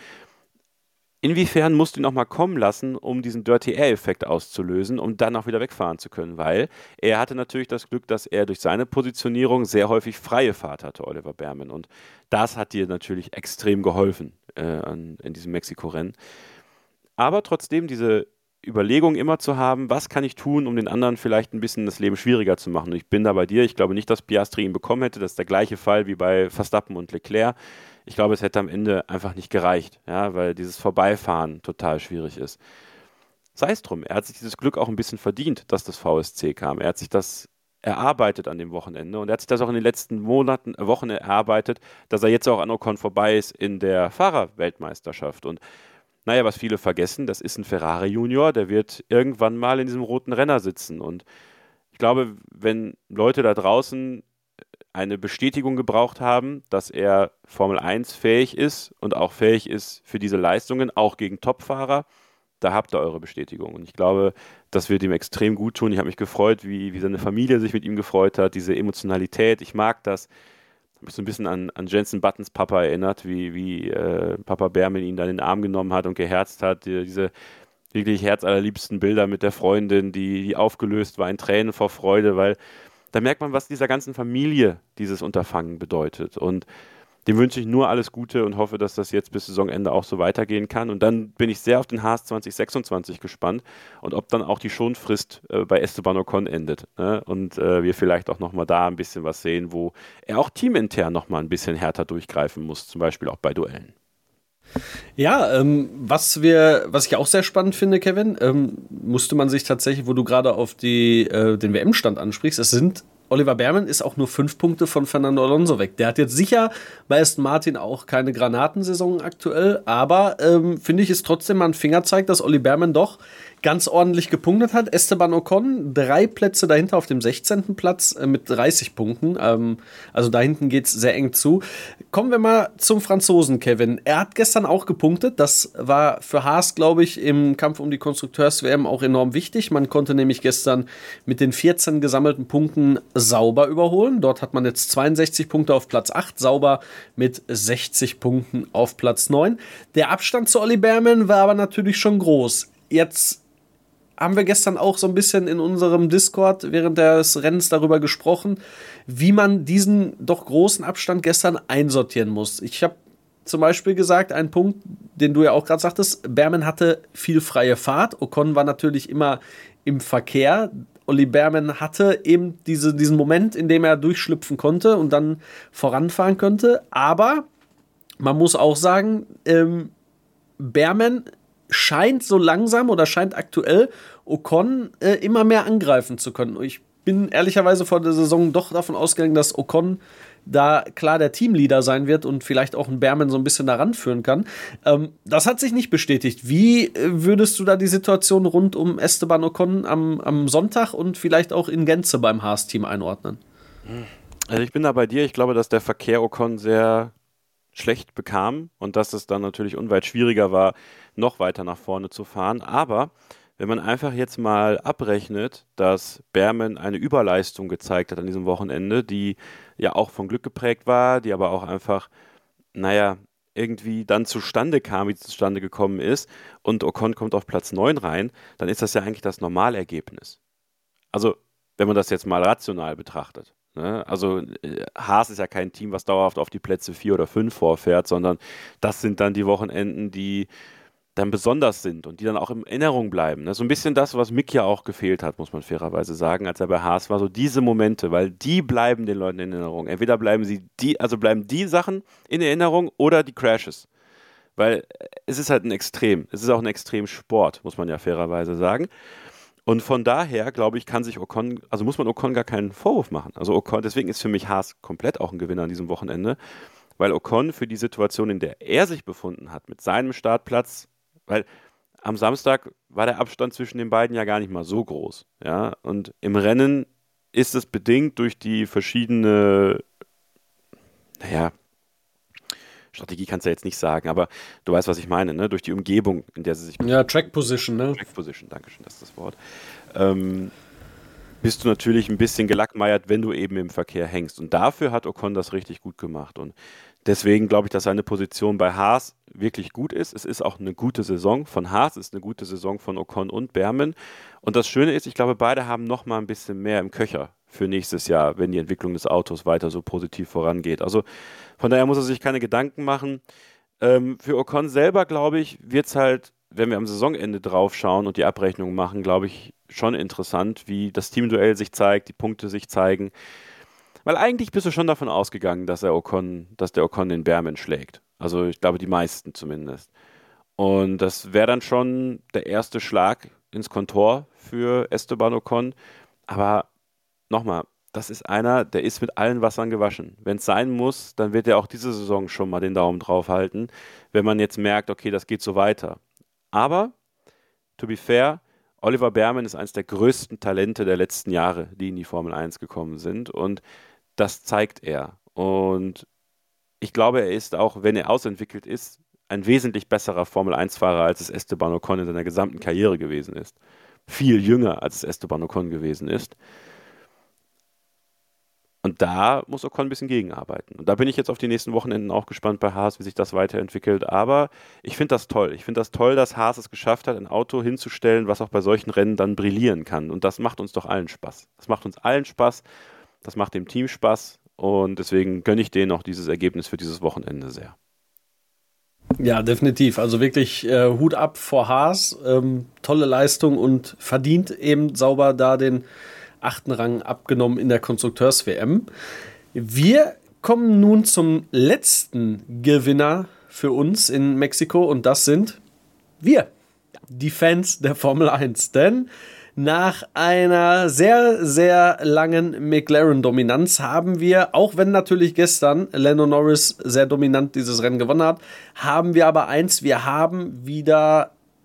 Inwiefern musst du ihn auch mal kommen lassen, um diesen Dirty Air-Effekt auszulösen, um dann auch wieder wegfahren zu können, weil er hatte natürlich das Glück, dass er durch seine Positionierung sehr häufig freie Fahrt hatte, Oliver Bearman. Und das hat dir natürlich extrem geholfen in diesem Mexiko-Rennen. Aber trotzdem diese Überlegung immer zu haben, was kann ich tun, um den anderen vielleicht ein bisschen das Leben schwieriger zu machen. Und ich bin da bei dir, ich glaube nicht, dass Piastri ihn bekommen hätte, das ist der gleiche Fall wie bei Verstappen und Leclerc. Ich glaube, es hätte am Ende einfach nicht gereicht, ja, weil dieses Vorbeifahren total schwierig ist. Sei es drum, er hat sich dieses Glück auch ein bisschen verdient, dass das VSC kam. Er hat sich das erarbeitet an dem Wochenende und er hat sich das auch in den letzten Wochen erarbeitet, dass er jetzt auch an Ocon vorbei ist in der Fahrerweltmeisterschaft. Und naja, was viele vergessen, das ist ein Ferrari Junior, der wird irgendwann mal in diesem roten Renner sitzen. Und ich glaube, wenn Leute da draußen eine Bestätigung gebraucht haben, dass er Formel 1 fähig ist und auch fähig ist für diese Leistungen, auch gegen Topfahrer, da habt ihr eure Bestätigung. Und ich glaube, das wird ihm extrem gut tun. Ich habe mich gefreut, wie seine Familie sich mit ihm gefreut hat, diese Emotionalität. Ich mag das. Ich habe mich so ein bisschen an Jenson Buttons Papa erinnert, wie Papa Bearman ihn dann in den Arm genommen hat und geherzt hat. Diese wirklich herzallerliebsten Bilder mit der Freundin, die aufgelöst war in Tränen vor Freude, weil da merkt man, was dieser ganzen Familie dieses Unterfangen bedeutet. Und dem wünsche ich nur alles Gute und hoffe, dass das jetzt bis Saisonende auch so weitergehen kann. Und dann bin ich sehr auf den Haas 2026 gespannt und ob dann auch die Schonfrist bei Esteban Ocon endet. Ne? Und wir vielleicht auch nochmal da ein bisschen was sehen, wo er auch teamintern nochmal ein bisschen härter durchgreifen muss, zum Beispiel auch bei Duellen. Ja, was ich auch sehr spannend finde, Kevin, musste man sich tatsächlich, wo du gerade auf den WM-Stand ansprichst, Oliver Bearman ist auch nur 5 Punkte von Fernando Alonso weg. Der hat jetzt sicher bei Aston Martin auch keine Granatensaison aktuell, aber finde ich, ist trotzdem mal ein Fingerzeig, dass Oli Bearman doch ganz ordentlich gepunktet hat. Esteban Ocon 3 Plätze dahinter auf dem 16. Platz mit 30 Punkten. Also da hinten geht es sehr eng zu. Kommen wir mal zum Franzosen, Kevin. Er hat gestern auch gepunktet. Das war für Haas, glaube ich, im Kampf um die Konstrukteurs-WM auch enorm wichtig. Man konnte nämlich gestern mit den 14 gesammelten Punkten Sauber überholen. Dort hat man jetzt 62 Punkte auf Platz 8, Sauber mit 60 Punkten auf Platz 9. Der Abstand zu Olli Bearman war aber natürlich schon groß. Jetzt haben wir gestern auch so ein bisschen in unserem Discord während des Rennens darüber gesprochen, wie man diesen doch großen Abstand gestern einsortieren muss. Ich habe zum Beispiel gesagt, einen Punkt, den du ja auch gerade sagtest, Bearman hatte viel freie Fahrt. Ocon war natürlich immer im Verkehr. Olli Bearman hatte eben diesen Moment, in dem er durchschlüpfen konnte und dann voranfahren könnte. Aber man muss auch sagen, Bearman scheint so langsam oder scheint aktuell Ocon immer mehr angreifen zu können. Ich bin ehrlicherweise vor der Saison doch davon ausgegangen, dass Ocon da klar der Teamleader sein wird und vielleicht auch einen Bearman so ein bisschen daran führen kann. Das hat sich nicht bestätigt. Wie würdest du da die Situation rund um Esteban Ocon am Sonntag und vielleicht auch in Gänze beim Haas-Team einordnen? Also ich bin da bei dir. Ich glaube, dass der Verkehr Ocon sehr schlecht bekam und dass es dann natürlich unweit schwieriger war, noch weiter nach vorne zu fahren. Aber wenn man einfach jetzt mal abrechnet, dass Bearman eine Überleistung gezeigt hat an diesem Wochenende, die ja auch von Glück geprägt war, die aber auch einfach, irgendwie dann zustande kam, wie es zustande gekommen ist, und Ocon kommt auf Platz 9 rein, dann ist das ja eigentlich das Normalergebnis. Also, wenn man das jetzt mal rational betrachtet. Ne? Also, Haas ist ja kein Team, was dauerhaft auf die Plätze 4 oder 5 vorfährt, sondern das sind dann die Wochenenden, die dann besonders sind und die dann auch in Erinnerung bleiben. Ne? So ein bisschen das, was Mick ja auch gefehlt hat, muss man fairerweise sagen, als er bei Haas war, so diese Momente, weil die bleiben den Leuten in Erinnerung. Entweder bleiben bleiben die Sachen in Erinnerung oder die Crashes. Weil es ist halt ein Extrem. Es ist auch ein Extremsport, muss man ja fairerweise sagen. Und von daher, glaube ich, muss man Ocon gar keinen Vorwurf machen. Also Ocon, deswegen ist für mich Haas komplett auch ein Gewinner an diesem Wochenende, weil Ocon für die Situation, in der er sich befunden hat, mit seinem Startplatz, weil am Samstag war der Abstand zwischen den beiden ja gar nicht mal so groß. Ja? Und im Rennen ist es bedingt durch die verschiedene, Strategie kannst du ja jetzt nicht sagen, aber du weißt, was ich meine, ne? Durch die Umgebung, in der sie sich befinden. Ja, Track Position, ne? Track Position, dankeschön, das ist das Wort. Bist du natürlich ein bisschen gelackmeiert, wenn du eben im Verkehr hängst. Und dafür hat Ocon das richtig gut gemacht. Und deswegen glaube ich, dass seine Position bei Haas wirklich gut ist. Es ist auch eine gute Saison von Haas, es ist eine gute Saison von Ocon und Bearman. Und das Schöne ist, ich glaube, beide haben noch mal ein bisschen mehr im Köcher für nächstes Jahr, wenn die Entwicklung des Autos weiter so positiv vorangeht. Also von daher muss er sich keine Gedanken machen. Für Ocon selber, glaube ich, wird es halt, wenn wir am Saisonende drauf schauen und die Abrechnung machen, glaube ich, schon interessant, wie das Teamduell sich zeigt, die Punkte sich zeigen. Weil eigentlich bist du schon davon ausgegangen, dass der Ocon den Bearman schlägt. Also ich glaube, die meisten zumindest. Und das wäre dann schon der erste Schlag ins Kontor für Esteban Ocon. Aber nochmal, das ist einer, der ist mit allen Wassern gewaschen. Wenn es sein muss, dann wird er auch diese Saison schon mal den Daumen drauf halten, wenn man jetzt merkt, okay, das geht so weiter. Aber, to be fair, Oliver Bearman ist eines der größten Talente der letzten Jahre, die in die Formel 1 gekommen sind. Und das zeigt er. Und ich glaube, er ist auch, wenn er ausentwickelt ist, ein wesentlich besserer Formel-1-Fahrer, als es Esteban Ocon in seiner gesamten Karriere gewesen ist. Viel jünger, als es Esteban Ocon gewesen ist. Und da muss Ocon ein bisschen gegenarbeiten. Und da bin ich jetzt auf die nächsten Wochenenden auch gespannt bei Haas, wie sich das weiterentwickelt. Aber ich finde das toll. Ich finde das toll, dass Haas es geschafft hat, ein Auto hinzustellen, was auch bei solchen Rennen dann brillieren kann. Und das macht uns doch allen Spaß. Das macht uns allen Spaß. Das macht dem Team Spaß. Und deswegen gönne ich denen auch dieses Ergebnis für dieses Wochenende sehr. Ja, definitiv. Also wirklich Hut ab vor Haas. Tolle Leistung und verdient eben sauber da den 8. Rang abgenommen in der Konstrukteurs-WM. Wir kommen nun zum letzten Gewinner für uns in Mexiko und das sind wir, die Fans der Formel 1. Denn nach einer sehr, sehr langen McLaren-Dominanz haben wir, auch wenn natürlich gestern Lando Norris sehr dominant dieses Rennen gewonnen hat, haben wir aber eins, wir haben wieder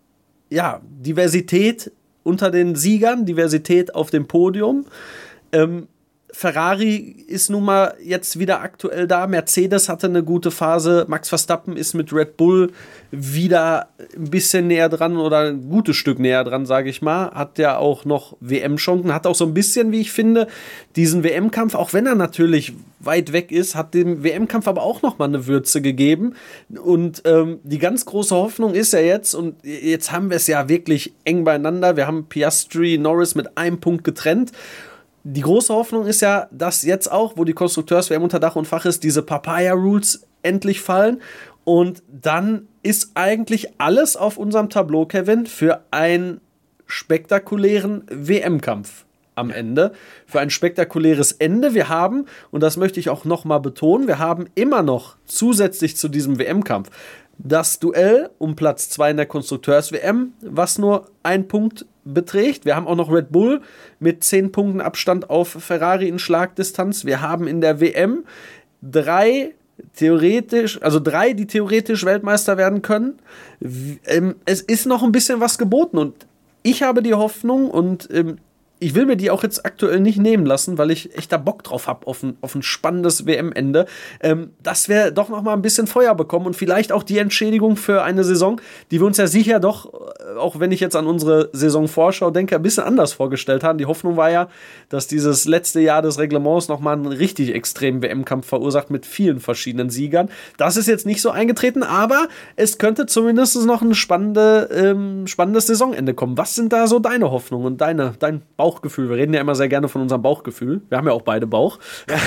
Diversität unter den Siegern, Diversität auf dem Podium. Ferrari ist nun mal jetzt wieder aktuell da. Mercedes hatte eine gute Phase. Max Verstappen ist mit Red Bull wieder ein bisschen näher dran oder ein gutes Stück näher dran, sage ich mal. Hat ja auch noch WM-Chancen. Hat auch so ein bisschen, wie ich finde, diesen WM-Kampf, auch wenn er natürlich weit weg ist, hat dem WM-Kampf aber auch noch mal eine Würze gegeben. Und die ganz große Hoffnung ist ja jetzt, und jetzt haben wir es ja wirklich eng beieinander. Wir haben Piastri, Norris mit einem Punkt getrennt. Die große Hoffnung ist ja, dass jetzt auch, wo die Konstrukteurs-WM unter Dach und Fach ist, diese Papaya-Rules endlich fallen. Und dann ist eigentlich alles auf unserem Tableau, Kevin, für einen spektakulären WM-Kampf am Ende. Für ein spektakuläres Ende. Wir haben, und das möchte ich auch nochmal betonen, wir haben immer noch zusätzlich zu diesem WM-Kampf das Duell um Platz 2 in der Konstrukteurs-WM, was nur ein Punkt beträgt. Wir haben auch noch Red Bull mit 10 Punkten Abstand auf Ferrari in Schlagdistanz. Wir haben in der WM drei, die theoretisch Weltmeister werden können. Es ist noch ein bisschen was geboten und ich habe die Hoffnung und ich will mir die auch jetzt aktuell nicht nehmen lassen, weil ich echt da Bock drauf habe auf ein spannendes WM-Ende, dass wir doch noch mal ein bisschen Feuer bekommen und vielleicht auch die Entschädigung für eine Saison, die wir uns ja sicher doch, auch wenn ich jetzt an unsere Saisonvorschau denke, ein bisschen anders vorgestellt haben. Die Hoffnung war ja, dass dieses letzte Jahr des Reglements noch mal einen richtig extremen WM-Kampf verursacht mit vielen verschiedenen Siegern. Das ist jetzt nicht so eingetreten, aber es könnte zumindest noch ein spannendes Saisonende kommen. Was sind da so deine Hoffnungen und dein Bauchgefühl? Wir reden ja immer sehr gerne von unserem Bauchgefühl. Wir haben ja auch beide Bauch.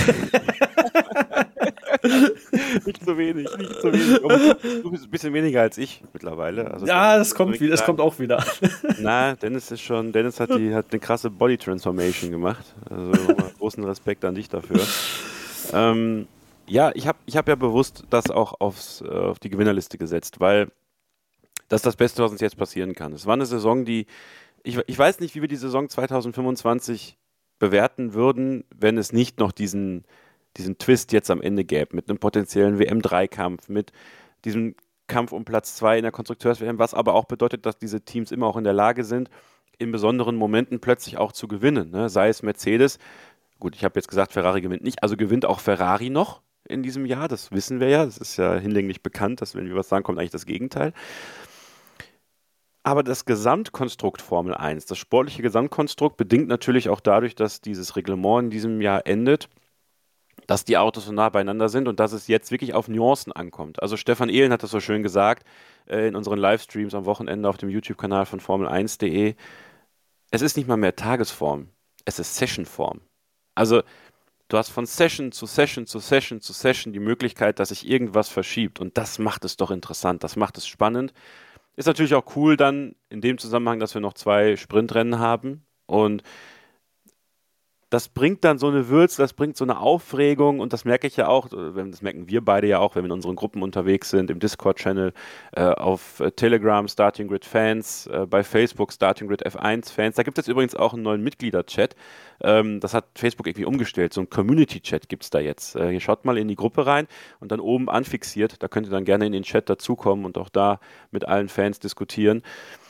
Nicht so wenig. Du bist ein bisschen weniger als ich mittlerweile. Also ja, das kommt auch wieder. Na, Dennis hat eine krasse Body Transformation gemacht. Also großen Respekt an dich dafür. Ja, ich hab ja bewusst das auch auf die Gewinnerliste gesetzt, weil das ist das Beste, was uns jetzt passieren kann. Es war eine Saison, die ich weiß nicht, wie wir die Saison 2025 bewerten würden, wenn es nicht noch diesen Twist jetzt am Ende gäbe, mit einem potenziellen WM3-Kampf, mit diesem Kampf um Platz 2 in der Konstrukteurs-WM, was aber auch bedeutet, dass diese Teams immer auch in der Lage sind, in besonderen Momenten plötzlich auch zu gewinnen. Ne? Sei es Mercedes, gut, ich habe jetzt gesagt, Ferrari gewinnt nicht, also gewinnt auch Ferrari noch in diesem Jahr, das wissen wir ja, das ist ja hinlänglich bekannt, dass wenn wir was sagen, kommt eigentlich das Gegenteil. Aber das Gesamtkonstrukt Formel 1, das sportliche Gesamtkonstrukt, bedingt natürlich auch dadurch, dass dieses Reglement in diesem Jahr endet, dass die Autos so nah beieinander sind und dass es jetzt wirklich auf Nuancen ankommt. Also Stefan Ehlen hat das so schön gesagt in unseren Livestreams am Wochenende auf dem YouTube-Kanal von Formel1.de. Es ist nicht mal mehr Tagesform, es ist Sessionform. Also du hast von Session zu Session zu Session zu Session die Möglichkeit, dass sich irgendwas verschiebt und das macht es doch interessant, das macht es spannend. Ist natürlich auch cool dann in dem Zusammenhang, dass wir noch 2 Sprintrennen haben und das bringt dann so eine Würze, das bringt so eine Aufregung und das merke ich ja auch, das merken wir beide ja auch, wenn wir in unseren Gruppen unterwegs sind, im Discord-Channel, auf Telegram Starting Grid Fans, bei Facebook Starting Grid F1 Fans. Da gibt es jetzt übrigens auch einen neuen Mitglieder-Chat. Das hat Facebook irgendwie umgestellt, so ein Community-Chat gibt es da jetzt. Ihr schaut mal in die Gruppe rein und dann oben anfixiert, da könnt ihr dann gerne in den Chat dazukommen und auch da mit allen Fans diskutieren.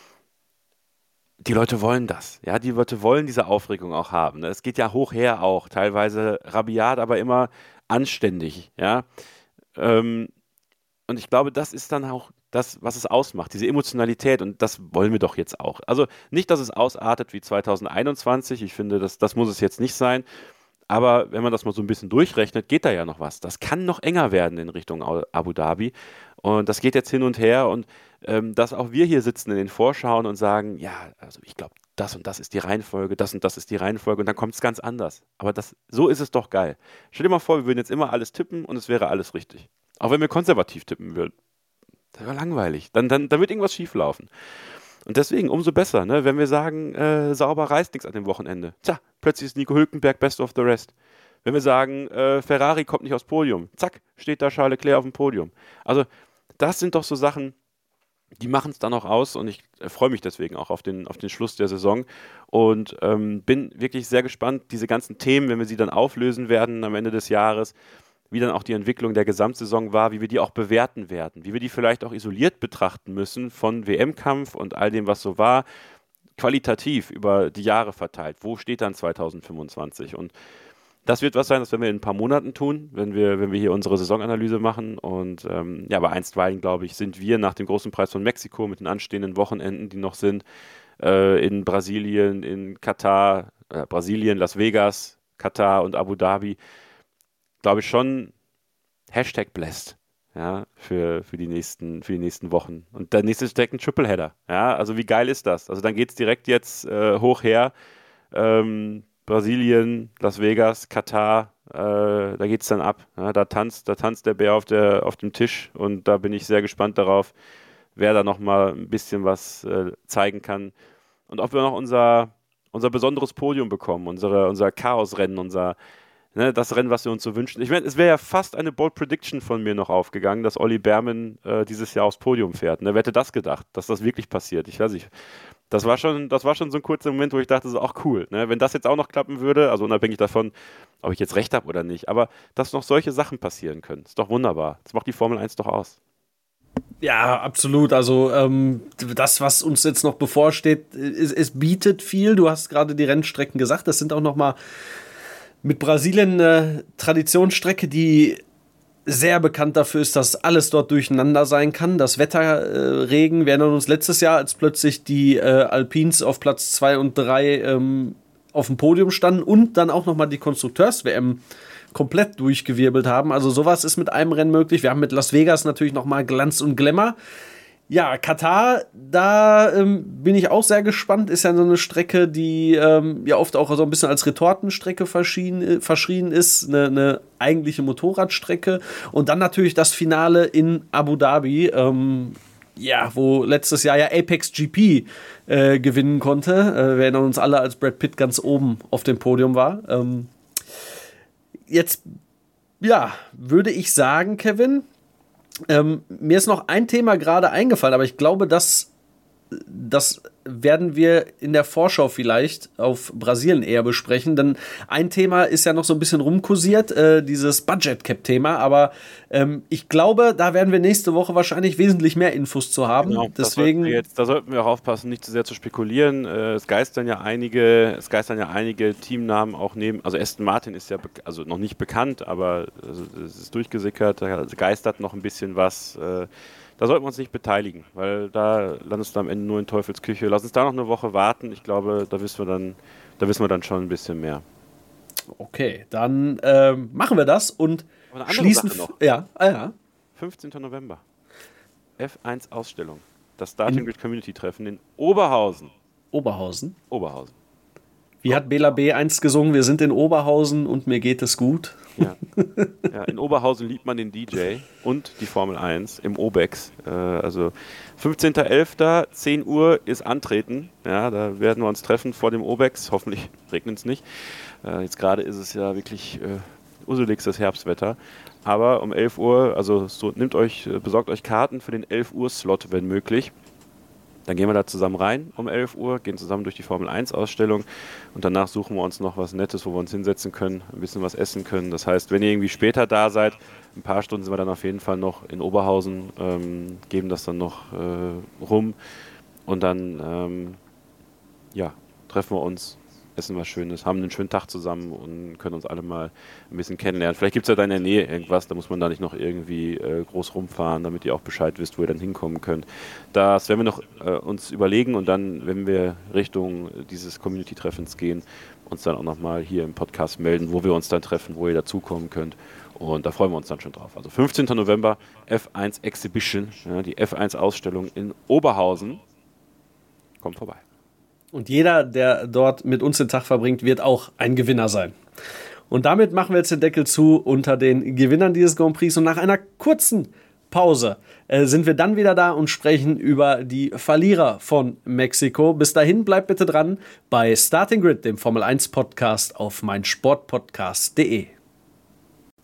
Die Leute wollen das, ja, die Leute wollen diese Aufregung auch haben. Es geht ja hoch her auch, teilweise rabiat, aber immer anständig, ja. Und ich glaube, das ist dann auch das, was es ausmacht, diese Emotionalität und das wollen wir doch jetzt auch. Also nicht, dass es ausartet wie 2021, ich finde, das muss es jetzt nicht sein, aber wenn man das mal so ein bisschen durchrechnet, geht da ja noch was. Das kann noch enger werden in Richtung Abu Dhabi und das geht jetzt hin und her und dass auch wir hier sitzen in den Vorschauen und sagen, ja, also ich glaube, das und das ist die Reihenfolge, das und das ist die Reihenfolge und dann kommt es ganz anders. Aber so ist es doch geil. Stell dir mal vor, wir würden jetzt immer alles tippen und es wäre alles richtig. Auch wenn wir konservativ tippen würden. Das wäre langweilig. Dann wird irgendwas schieflaufen. Und deswegen umso besser, ne? Wenn wir sagen, sauber reißt nichts an dem Wochenende. Tja, plötzlich ist Nico Hülkenberg best of the rest. Wenn wir sagen, Ferrari kommt nicht aufs Podium. Zack, steht da Charles Leclerc auf dem Podium. Also das sind doch so Sachen, die machen es dann auch aus und ich freue mich deswegen auch auf den Schluss der Saison und bin wirklich sehr gespannt, diese ganzen Themen, wenn wir sie dann auflösen werden am Ende des Jahres, wie dann auch die Entwicklung der Gesamtsaison war, wie wir die auch bewerten werden, wie wir die vielleicht auch isoliert betrachten müssen von WM-Kampf und all dem, was so war, qualitativ über die Jahre verteilt. Wo steht dann 2025? Und das wird was sein, das werden wir in ein paar Monaten tun, wenn wir hier unsere Saisonanalyse machen. Und aber einstweilen, glaube ich, sind wir nach dem großen Preis von Mexiko mit den anstehenden Wochenenden, die noch sind, in Brasilien, in Katar, Brasilien, Las Vegas, Katar und Abu Dhabi, glaube ich schon #blessed, ja, für die nächsten Wochen. Und der nächste ist direkt ein Tripleheader. Ja, also wie geil ist das? Also dann geht es direkt jetzt hoch her. Brasilien, Las Vegas, Katar, da geht es dann ab. Ja, da tanzt der Bär auf dem Tisch und da bin ich sehr gespannt darauf, wer da nochmal ein bisschen was zeigen kann. Und ob wir noch unser besonderes Podium bekommen, unser Chaosrennen, das Rennen, was wir uns so wünschen. Ich meine, es wäre ja fast eine Bold Prediction von mir noch aufgegangen, dass Olli Behrmann dieses Jahr aufs Podium fährt. Wer hätte das gedacht, dass das wirklich passiert? Ich weiß nicht. Das war schon so ein kurzer Moment, wo ich dachte, so, auch cool. Wenn das jetzt auch noch klappen würde, also unabhängig davon, ob ich jetzt recht habe oder nicht, aber dass noch solche Sachen passieren können, ist doch wunderbar. Das macht die Formel 1 doch aus. Ja, absolut. Also das, was uns jetzt noch bevorsteht, es bietet viel. Du hast gerade die Rennstrecken gesagt. Das sind auch noch mal mit Brasilien eine Traditionsstrecke, die sehr bekannt dafür ist, dass alles dort durcheinander sein kann. Das Wetter, Regen, wir erinnern uns letztes Jahr, als plötzlich die Alpines auf Platz 2 und 3 auf dem Podium standen und dann auch nochmal die Konstrukteurs-WM komplett durchgewirbelt haben. Also sowas ist mit einem Rennen möglich. Wir haben mit Las Vegas natürlich nochmal Glanz und Glamour. Ja, Katar, da bin ich auch sehr gespannt. Ist ja so eine Strecke, die ja oft auch so ein bisschen als Retortenstrecke verschrien ist. Eine eigentliche Motorradstrecke. Und dann natürlich das Finale in Abu Dhabi, wo letztes Jahr ja Apex GP gewinnen konnte. Wir erinnern uns alle, als Brad Pitt ganz oben auf dem Podium war. Jetzt, ja, würde ich sagen, Kevin, mir ist noch ein Thema gerade eingefallen, aber ich glaube, das werden wir in der Vorschau vielleicht auf Brasilien eher besprechen, denn ein Thema ist ja noch so ein bisschen rumkursiert, dieses Budget-Cap-Thema, aber ich glaube, da werden wir nächste Woche wahrscheinlich wesentlich mehr Infos zu haben. Genau, deswegen da sollten wir auch aufpassen, nicht zu sehr zu spekulieren. Es geistern ja einige Teamnamen auch neben, also Aston Martin ist ja also noch nicht bekannt, aber es ist durchgesickert, da geistert noch ein bisschen was. Da sollten wir uns nicht beteiligen, weil da landest du am Ende nur in Teufelsküche. Lass uns da noch eine Woche warten. Ich glaube, da wissen wir dann schon ein bisschen mehr. Okay, dann machen wir das und schließen. Sache noch. Ja. 15. November. F1-Ausstellung. Das Starting Grid Community Treffen in Oberhausen. Oberhausen. Wie hat Bela B. einst gesungen? Wir sind in Oberhausen und mir geht es gut. Ja. In Oberhausen liebt man den DJ und die Formel 1 im Obex. Also 15.11. 10 Uhr ist Antreten. Ja, da werden wir uns treffen vor dem Obex. Hoffentlich regnet es nicht. Jetzt gerade ist es ja wirklich useligstes Herbstwetter. Aber um 11 Uhr, also besorgt euch Karten für den 11 Uhr Slot, wenn möglich. Dann gehen wir da zusammen rein um 11 Uhr, gehen zusammen durch die Formel 1 Ausstellung und danach suchen wir uns noch was Nettes, wo wir uns hinsetzen können, ein bisschen was essen können. Das heißt, wenn ihr irgendwie später da seid, ein paar Stunden sind wir dann auf jeden Fall noch in Oberhausen, geben das dann noch rum und dann treffen wir uns, essen was Schönes, haben einen schönen Tag zusammen und können uns alle mal ein bisschen kennenlernen. Vielleicht gibt es ja da in der Nähe irgendwas, da muss man da nicht noch irgendwie groß rumfahren, damit ihr auch Bescheid wisst, wo ihr dann hinkommen könnt. Das werden wir noch uns überlegen und dann, wenn wir Richtung dieses Community-Treffens gehen, uns dann auch nochmal hier im Podcast melden, wo wir uns dann treffen, wo ihr dazukommen könnt. Und da freuen wir uns dann schon drauf. Also 15. November, F1 Exhibition, ja, die F1-Ausstellung in Oberhausen. Kommt vorbei. Und jeder, der dort mit uns den Tag verbringt, wird auch ein Gewinner sein. Und damit machen wir jetzt den Deckel zu unter den Gewinnern dieses Grand Prix. Und nach einer kurzen Pause sind wir dann wieder da und sprechen über die Verlierer von Mexiko. Bis dahin bleibt bitte dran bei Starting Grid, dem Formel 1 Podcast auf meinsportpodcast.de.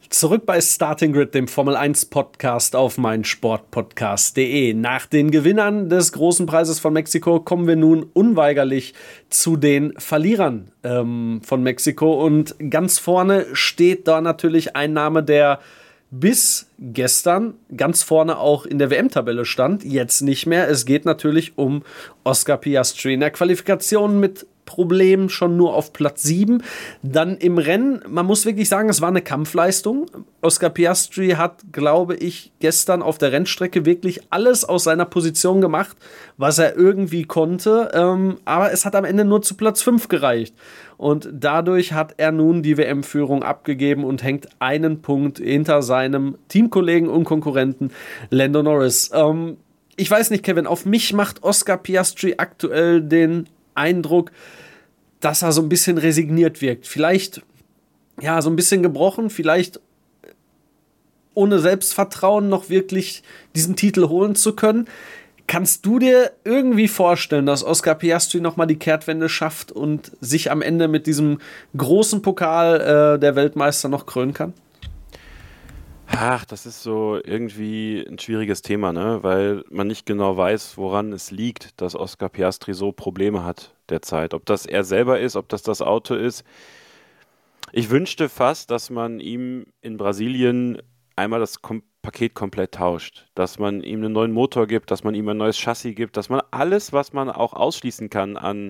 Zurück bei Starting Grid, dem Formel 1 Podcast auf meinsportpodcast.de. Nach den Gewinnern des großen Preises von Mexiko kommen wir nun unweigerlich zu den Verlierern von Mexiko. Und ganz vorne steht da natürlich ein Name, der bis gestern ganz vorne auch in der WM-Tabelle stand, jetzt nicht mehr. Es geht natürlich um Oscar Piastri. In der Qualifikation mit Problemen schon nur auf Platz 7. Dann im Rennen, man muss wirklich sagen, es war eine Kampfleistung. Oscar Piastri hat, glaube ich, gestern auf der Rennstrecke wirklich alles aus seiner Position gemacht, was er irgendwie konnte. Aber es hat am Ende nur zu Platz 5 gereicht. Und dadurch hat er nun die WM-Führung abgegeben und hängt einen Punkt hinter seinem Teamkollegen und Konkurrenten Lando Norris. Ich weiß nicht, Kevin, auf mich macht Oscar Piastri aktuell den Eindruck, dass er so ein bisschen resigniert wirkt. Vielleicht, ja, so ein bisschen gebrochen, vielleicht ohne Selbstvertrauen noch wirklich diesen Titel holen zu können. Kannst du dir irgendwie vorstellen, dass Oscar Piastri nochmal die Kehrtwende schafft und sich am Ende mit diesem großen Pokal der Weltmeister noch krönen kann? Ach, das ist so irgendwie ein schwieriges Thema, ne? Weil man nicht genau weiß, woran es liegt, dass Oscar Piastri so Probleme hat derzeit. Ob das er selber ist, ob das Auto ist. Ich wünschte fast, dass man ihm in Brasilien einmal das Paket komplett tauscht. Dass man ihm einen neuen Motor gibt, dass man ihm ein neues Chassis gibt, dass man alles, was man auch ausschließen kann an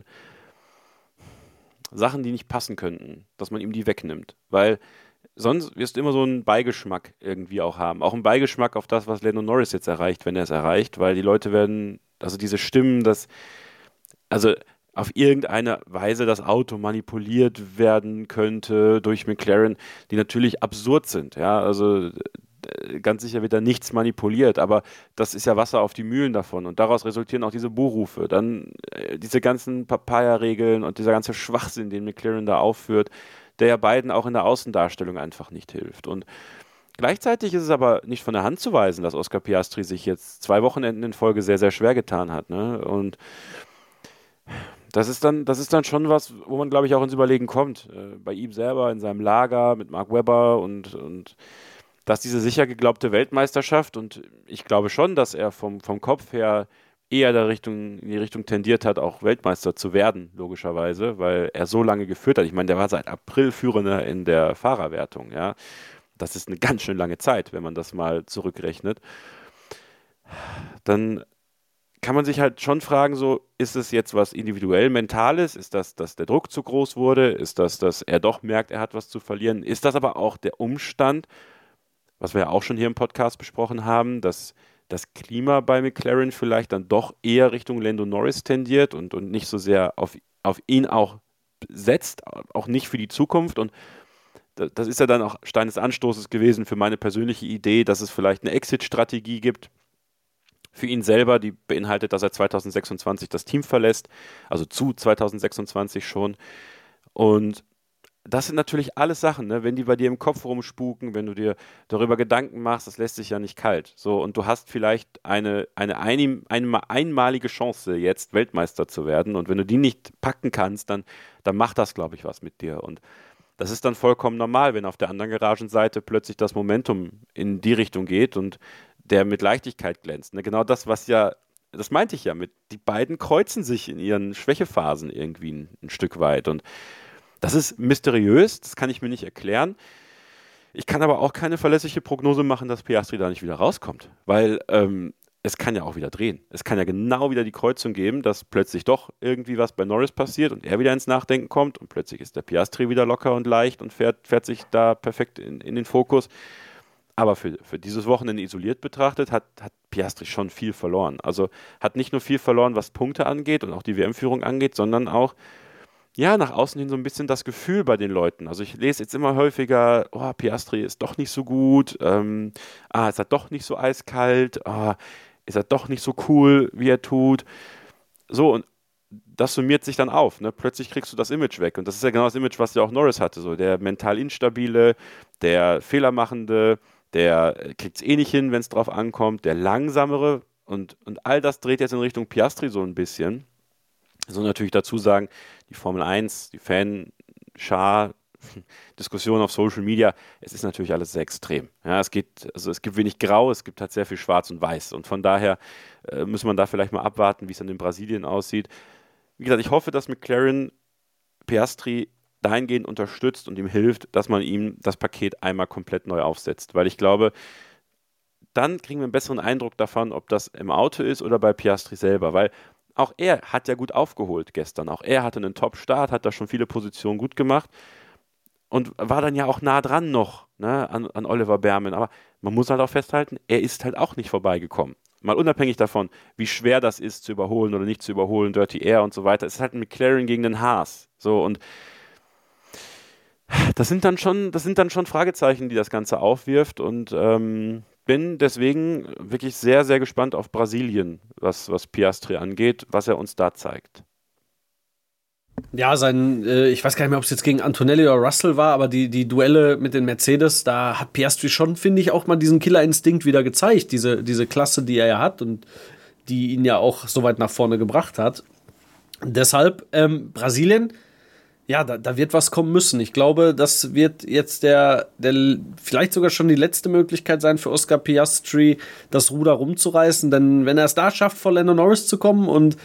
Sachen, die nicht passen könnten, dass man ihm die wegnimmt. Weil sonst wirst du immer so einen Beigeschmack irgendwie auch haben. Auch einen Beigeschmack auf das, was Lando Norris jetzt erreicht, wenn er es erreicht, weil die Leute werden, also diese Stimmen, also auf irgendeine Weise das Auto manipuliert werden könnte durch McLaren, die natürlich absurd sind. Ja, also ganz sicher wird da nichts manipuliert, aber das ist ja Wasser auf die Mühlen davon und daraus resultieren auch diese Buhrufe. Dann diese ganzen Papaya-Regeln und dieser ganze Schwachsinn, den McLaren da aufführt, der ja beiden auch in der Außendarstellung einfach nicht hilft. Und gleichzeitig ist es aber nicht von der Hand zu weisen, dass Oscar Piastri sich jetzt 2 Wochenenden in Folge sehr, sehr schwer getan hat. Ne? Und das ist dann schon was, wo man, glaube ich, auch ins Überlegen kommt. Bei ihm selber, in seinem Lager mit Mark Webber und dass diese sicher geglaubte Weltmeisterschaft, und ich glaube schon, dass er vom Kopf her eher in die Richtung tendiert hat, auch Weltmeister zu werden, logischerweise, weil er so lange geführt hat. Ich meine, der war seit April Führender in der Fahrerwertung, ja. Das ist eine ganz schön lange Zeit, wenn man das mal zurückrechnet. Dann kann man sich halt schon fragen, so, ist es jetzt was individuell Mentales? Ist das, dass der Druck zu groß wurde? Ist das, dass er doch merkt, er hat was zu verlieren? Ist das aber auch der Umstand, was wir ja auch schon hier im Podcast besprochen haben, dass das Klima bei McLaren vielleicht dann doch eher Richtung Lando Norris tendiert und nicht so sehr auf ihn auch setzt, auch nicht für die Zukunft. Und das ist ja dann auch Stein des Anstoßes gewesen für meine persönliche Idee, dass es vielleicht eine Exit-Strategie gibt für ihn selber, die beinhaltet, dass er 2026 das Team verlässt, also zu 2026 schon. Und das sind natürlich alles Sachen, ne? Wenn die bei dir im Kopf rumspuken, wenn du dir darüber Gedanken machst, das lässt sich ja nicht kalt. So, und du hast vielleicht eine einmalige Chance, jetzt Weltmeister zu werden. Und wenn du die nicht packen kannst, dann macht das, glaube ich, was mit dir. Und das ist dann vollkommen normal, wenn auf der anderen Garagenseite plötzlich das Momentum in die Richtung geht und der mit Leichtigkeit glänzt. Ne? Genau das, das meinte ich ja mit, die beiden kreuzen sich in ihren Schwächephasen irgendwie ein Stück weit. Und das ist mysteriös, das kann ich mir nicht erklären. Ich kann aber auch keine verlässliche Prognose machen, dass Piastri da nicht wieder rauskommt, weil es kann ja auch wieder drehen. Es kann ja genau wieder die Kreuzung geben, dass plötzlich doch irgendwie was bei Norris passiert und er wieder ins Nachdenken kommt und plötzlich ist der Piastri wieder locker und leicht und fährt sich da perfekt in den Fokus. Aber für dieses Wochenende isoliert betrachtet hat Piastri schon viel verloren. Also hat nicht nur viel verloren, was Punkte angeht und auch die WM-Führung angeht, sondern auch ja, nach außen hin so ein bisschen das Gefühl bei den Leuten. Also ich lese jetzt immer häufiger, oh, Piastri ist doch nicht so gut, ist er doch nicht so eiskalt, ist er doch nicht so cool, wie er tut. So, und das summiert sich dann auf. Ne? Plötzlich kriegst du das Image weg. Und das ist ja genau das Image, was ja auch Norris hatte. So der mental Instabile, der Fehlermachende, der kriegt es eh nicht hin, wenn es drauf ankommt, der Langsamere. Und all das dreht jetzt in Richtung Piastri so ein bisschen. So natürlich dazu sagen, die Formel 1, die Fanschar Diskussionen auf Social Media, es ist natürlich alles sehr extrem. Ja, es gibt wenig Grau, es gibt halt sehr viel Schwarz und Weiß. Und von daher muss man da vielleicht mal abwarten, wie es dann in Brasilien aussieht. Wie gesagt, ich hoffe, dass McLaren Piastri dahingehend unterstützt und ihm hilft, dass man ihm das Paket einmal komplett neu aufsetzt. Weil ich glaube, dann kriegen wir einen besseren Eindruck davon, ob das im Auto ist oder bei Piastri selber. Weil auch er hat ja gut aufgeholt gestern. Auch er hatte einen Top-Start, hat da schon viele Positionen gut gemacht und war dann ja auch nah dran noch, ne, an Oliver Bearman. Aber man muss halt auch festhalten, er ist halt auch nicht vorbeigekommen. Mal unabhängig davon, wie schwer das ist, zu überholen oder nicht zu überholen, Dirty Air und so weiter. Es ist halt ein McLaren gegen den Haas. So, und das sind dann schon Fragezeichen, die das Ganze aufwirft, und bin deswegen wirklich sehr, sehr gespannt auf Brasilien, was Piastri angeht, was er uns da zeigt. Ja, ich weiß gar nicht mehr, ob es jetzt gegen Antonelli oder Russell war, aber die Duelle mit den Mercedes, da hat Piastri schon, finde ich, auch mal diesen Killerinstinkt wieder gezeigt, diese Klasse, die er ja hat und die ihn ja auch so weit nach vorne gebracht hat. Deshalb, Brasilien, ja, da wird was kommen müssen. Ich glaube, das wird jetzt der vielleicht sogar schon die letzte Möglichkeit sein für Oscar Piastri, das Ruder rumzureißen. Denn wenn er es da schafft, vor Lando Norris zu kommen, und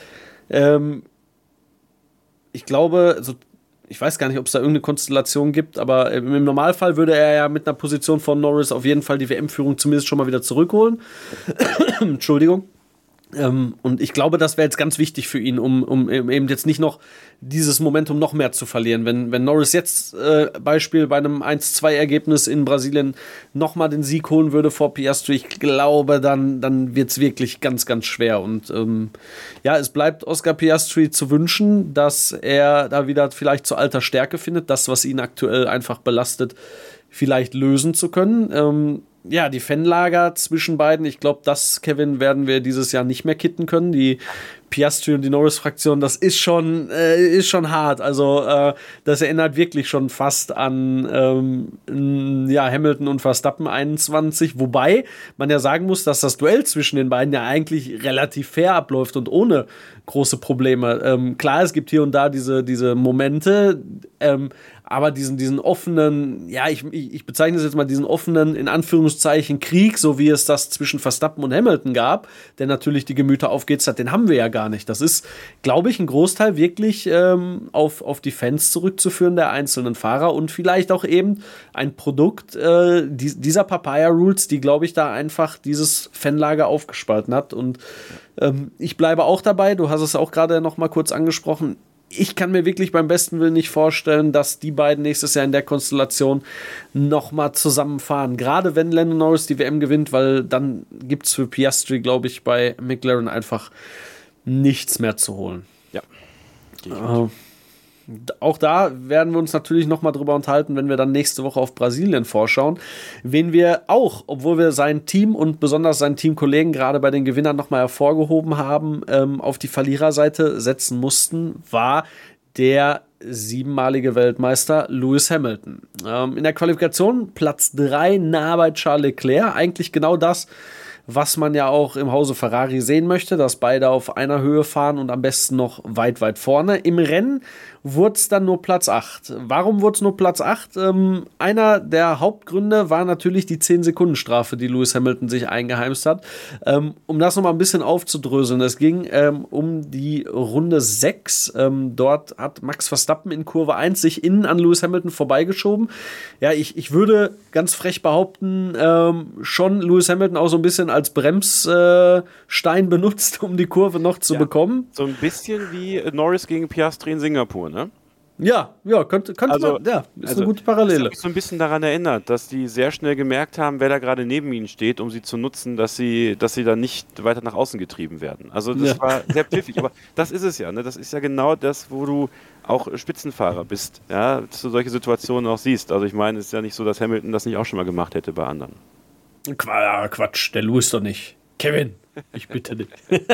ich glaube, also ich weiß gar nicht, ob es da irgendeine Konstellation gibt, aber im Normalfall würde er ja mit einer Position von Norris auf jeden Fall die WM-Führung zumindest schon mal wieder zurückholen. Entschuldigung. Und ich glaube, das wäre jetzt ganz wichtig für ihn, um eben jetzt nicht noch dieses Momentum noch mehr zu verlieren. Wenn Norris jetzt Beispiel bei einem 1-2-Ergebnis in Brasilien nochmal den Sieg holen würde vor Piastri, ich glaube, dann wird es wirklich ganz, ganz schwer. Und ja, es bleibt Oscar Piastri zu wünschen, dass er da wieder vielleicht zu alter Stärke findet, das, was ihn aktuell einfach belastet, vielleicht lösen zu können. Ja, die Fanlager zwischen beiden, ich glaube, das, Kevin, werden wir dieses Jahr nicht mehr kitten können. Die Piastri und die Norris-Fraktion, das ist schon hart. Also das erinnert wirklich schon fast an Hamilton und Verstappen 21, wobei man ja sagen muss, dass das Duell zwischen den beiden ja eigentlich relativ fair abläuft und ohne große Probleme. Klar, es gibt hier und da diese Momente, aber diesen offenen, ja, ich bezeichne es jetzt mal, diesen offenen, in Anführungszeichen, Krieg, so wie es das zwischen Verstappen und Hamilton gab, der natürlich die Gemüter aufgeheizt hat, den haben wir ja gar nicht. Das ist, glaube ich, ein Großteil wirklich auf die Fans zurückzuführen, der einzelnen Fahrer, und vielleicht auch eben ein Produkt dieser Papaya-Rules, die, glaube ich, da einfach dieses Fanlager aufgespalten hat. Und ich bleibe auch dabei, du hast es auch gerade noch mal kurz angesprochen, ich kann mir wirklich beim besten Willen nicht vorstellen, dass die beiden nächstes Jahr in der Konstellation nochmal zusammenfahren. Gerade wenn Lando Norris die WM gewinnt, weil dann gibt es für Piastri, glaube ich, bei McLaren einfach nichts mehr zu holen. Ja. Auch da werden wir uns natürlich nochmal drüber unterhalten, wenn wir dann nächste Woche auf Brasilien vorschauen. Wen wir auch, obwohl wir sein Team und besonders seinen Teamkollegen gerade bei den Gewinnern nochmal hervorgehoben haben, auf die Verliererseite setzen mussten, war der 7-malige Weltmeister Lewis Hamilton. In der Qualifikation Platz 3 nah bei Charles Leclerc. Eigentlich genau das, was man ja auch im Hause Ferrari sehen möchte, dass beide auf einer Höhe fahren und am besten noch weit, weit vorne. Im Rennen wurde es dann nur Platz 8. Warum wurde es nur Platz 8? Einer der Hauptgründe war natürlich die 10-Sekunden-Strafe, die Lewis Hamilton sich eingeheimst hat. Um das nochmal ein bisschen aufzudröseln, es ging um die Runde 6. Dort hat Max Verstappen in Kurve 1 sich innen an Lewis Hamilton vorbeigeschoben. Ja, ich würde ganz frech behaupten, schon Lewis Hamilton auch so ein bisschen als Bremsstein benutzt, um die Kurve noch zu bekommen. So ein bisschen wie Norris gegen Piastri in Singapur, ne? Ja, könnte also, man, ja, ist eine gute Parallele. Ich habe mich so ein bisschen daran erinnert, dass die sehr schnell gemerkt haben, wer da gerade neben ihnen steht, um sie zu nutzen, dass sie dann nicht weiter nach außen getrieben werden. Also das war sehr pfiffig, aber das ist es ja, ne? Das ist ja genau das, wo du auch Spitzenfahrer bist, ja, dass du solche Situationen auch siehst. Also ich meine, es ist ja nicht so, dass Hamilton das nicht auch schon mal gemacht hätte bei anderen. Quatsch, der Lewis doch nicht. Kevin, ich bitte dich.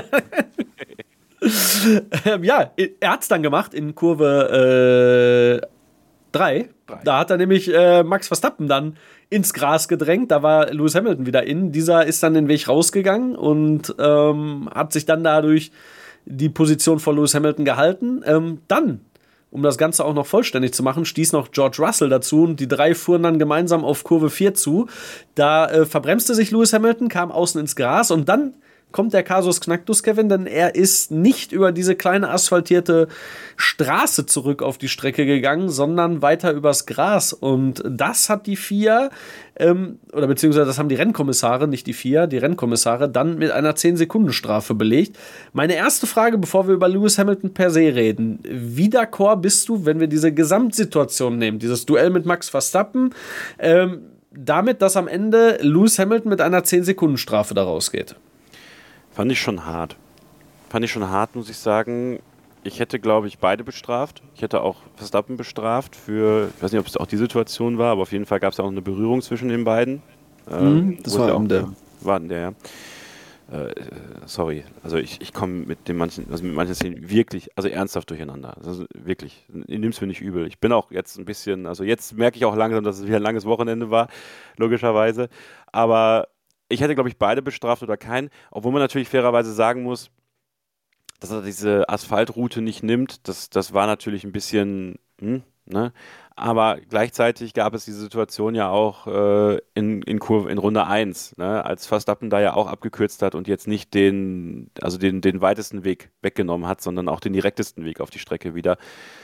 Ja, er hat es dann gemacht in Kurve 3. Da hat er nämlich Max Verstappen dann ins Gras gedrängt. Da war Lewis Hamilton wieder in. Dieser ist dann den Weg rausgegangen und hat sich dann dadurch die Position von Lewis Hamilton gehalten. Dann um das Ganze auch noch vollständig zu machen, stieß noch George Russell dazu und die 3 fuhren dann gemeinsam auf Kurve 4 zu. Da verbremste sich Lewis Hamilton, kam außen ins Gras und dann kommt der Kasus Knacktus, Kevin, denn er ist nicht über diese kleine asphaltierte Straße zurück auf die Strecke gegangen, sondern weiter übers Gras. Und das hat die FIA, oder beziehungsweise das haben die Rennkommissare, nicht die FIA, die Rennkommissare, dann mit einer 10-Sekunden-Strafe belegt. Meine erste Frage, bevor wir über Lewis Hamilton per se reden: Wie d'accord bist du, wenn wir diese Gesamtsituation nehmen, dieses Duell mit Max Verstappen, damit, dass am Ende Lewis Hamilton mit einer 10-Sekunden-Strafe da rausgeht? Fand ich schon hart. Muss ich sagen. Ich hätte, glaube ich, beide bestraft. Ich hätte auch Verstappen bestraft für, ich weiß nicht, ob es auch die Situation war, aber auf jeden Fall gab es ja auch eine Berührung zwischen den beiden. Das war auch der. War der, ja. Sorry, also ich komme mit manchen Szenen wirklich, also ernsthaft durcheinander. Also wirklich, ich nehme es mir nicht übel. Ich bin auch jetzt ein bisschen, also jetzt merke ich auch langsam, dass es wieder ein langes Wochenende war, logischerweise. Aber ich hätte, glaube ich, beide bestraft oder keinen, obwohl man natürlich fairerweise sagen muss, dass er diese Asphaltroute nicht nimmt. Das war natürlich ein bisschen, ne? Aber gleichzeitig gab es diese Situation ja auch in Runde 1, ne? Als Verstappen da ja auch abgekürzt hat und jetzt nicht den weitesten Weg weggenommen hat, sondern auch den direktesten Weg auf die Strecke wieder.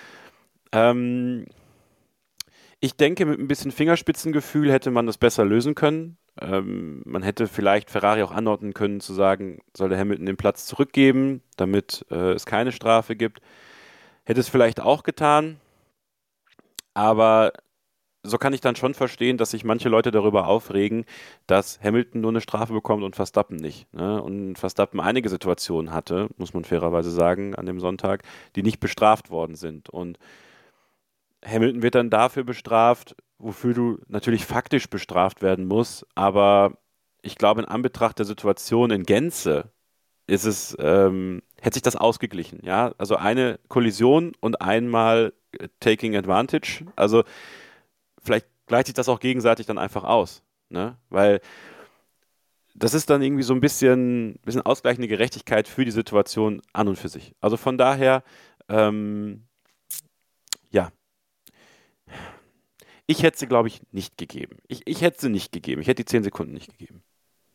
Ich denke, mit ein bisschen Fingerspitzengefühl hätte man das besser lösen können. Man hätte vielleicht Ferrari auch anordnen können, zu sagen, soll der Hamilton den Platz zurückgeben, damit es keine Strafe gibt. Hätte es vielleicht auch getan, aber so kann ich dann schon verstehen, dass sich manche Leute darüber aufregen, dass Hamilton nur eine Strafe bekommt und Verstappen nicht. Ne? Und Verstappen einige Situationen hatte, muss man fairerweise sagen, an dem Sonntag, die nicht bestraft worden sind. Und Hamilton wird dann dafür bestraft, wofür du natürlich faktisch bestraft werden musst, aber ich glaube, in Anbetracht der Situation in Gänze hätte sich das ausgeglichen, ja, also eine Kollision und einmal taking advantage, also vielleicht gleicht sich das auch gegenseitig dann einfach aus, ne, weil das ist dann irgendwie so ein bisschen ausgleichende Gerechtigkeit für die Situation an und für sich, also von daher, ja, ich hätte sie, glaube ich, nicht gegeben. Ich hätte sie nicht gegeben. Ich hätte die 10 Sekunden nicht gegeben.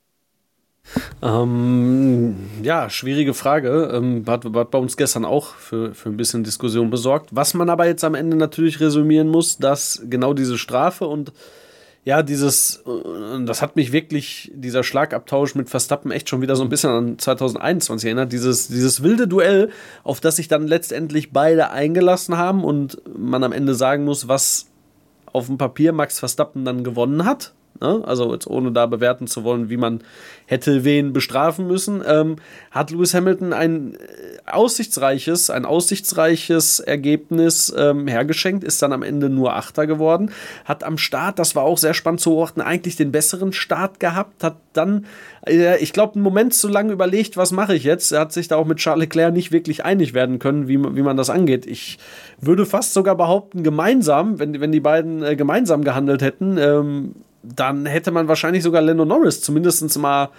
Ja, schwierige Frage. Hat bei uns gestern auch für ein bisschen Diskussion besorgt. Was man aber jetzt am Ende natürlich resümieren muss, dass genau diese Strafe und ja, das hat mich wirklich, dieser Schlagabtausch mit Verstappen echt schon wieder so ein bisschen an 2021 erinnert. Dieses wilde Duell, auf das sich dann letztendlich beide eingelassen haben und man am Ende sagen muss, was auf dem Papier Max Verstappen dann gewonnen hat. Ne? Also jetzt ohne da bewerten zu wollen, wie man hätte wen bestrafen müssen, hat Lewis Hamilton ein aussichtsreiches Ergebnis hergeschenkt, ist dann am Ende nur Achter geworden, hat am Start, das war auch sehr spannend zu beobachten, eigentlich den besseren Start gehabt, hat dann, ich glaube, einen Moment zu lange überlegt, was mache ich jetzt? Er hat sich da auch mit Charles Leclerc nicht wirklich einig werden können, wie man das angeht. Ich würde fast sogar behaupten, gemeinsam, wenn die beiden gemeinsam gehandelt hätten, dann hätte man wahrscheinlich sogar Lando Norris zumindest mal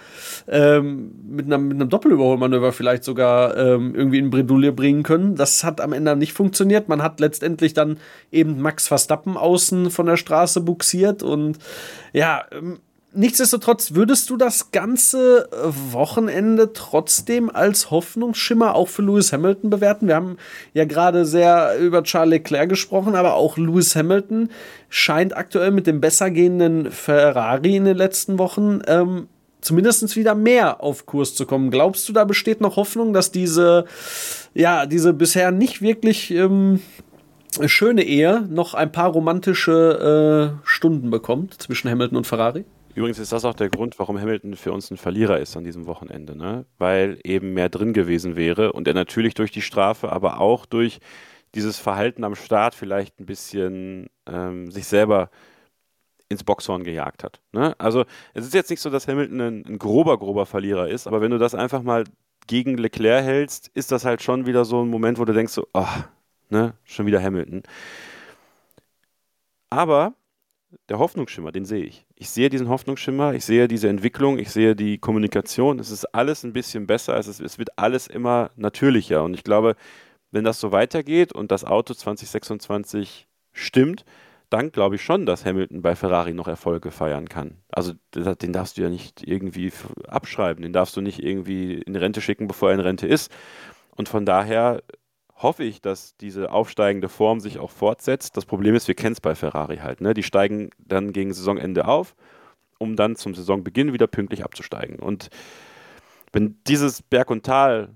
mit einem Doppelüberholmanöver vielleicht sogar irgendwie in Bredouille bringen können. Das hat am Ende nicht funktioniert. Man hat letztendlich dann eben Max Verstappen außen von der Straße buxiert und ja, nichtsdestotrotz, würdest du das ganze Wochenende trotzdem als Hoffnungsschimmer auch für Lewis Hamilton bewerten? Wir haben ja gerade sehr über Charles Leclerc gesprochen, aber auch Lewis Hamilton scheint aktuell mit dem besser gehenden Ferrari in den letzten Wochen zumindest wieder mehr auf Kurs zu kommen. Glaubst du, da besteht noch Hoffnung, dass diese bisher nicht wirklich schöne Ehe noch ein paar romantische Stunden bekommt zwischen Hamilton und Ferrari? Übrigens ist das auch der Grund, warum Hamilton für uns ein Verlierer ist an diesem Wochenende, ne? Weil eben mehr drin gewesen wäre und er natürlich durch die Strafe, aber auch durch dieses Verhalten am Start vielleicht ein bisschen sich selber ins Boxhorn gejagt hat, ne? Also es ist jetzt nicht so, dass Hamilton ein grober Verlierer ist, aber wenn du das einfach mal gegen Leclerc hältst, ist das halt schon wieder so ein Moment, wo du denkst so, oh, ne, schon wieder Hamilton. Aber der Hoffnungsschimmer, den sehe ich. Ich sehe diesen Hoffnungsschimmer, ich sehe diese Entwicklung, ich sehe die Kommunikation. Es ist alles ein bisschen besser, es wird alles immer natürlicher. Und ich glaube, wenn das so weitergeht und das Auto 2026 stimmt, dann glaube ich schon, dass Hamilton bei Ferrari noch Erfolge feiern kann. Also den darfst du ja nicht irgendwie abschreiben, den darfst du nicht irgendwie in Rente schicken, bevor er in Rente ist. Und von daher hoffe ich, dass diese aufsteigende Form sich auch fortsetzt. Das Problem ist, wir kennen es bei Ferrari halt. Ne? Die steigen dann gegen Saisonende auf, um dann zum Saisonbeginn wieder pünktlich abzusteigen. Und wenn dieses Berg- und Tal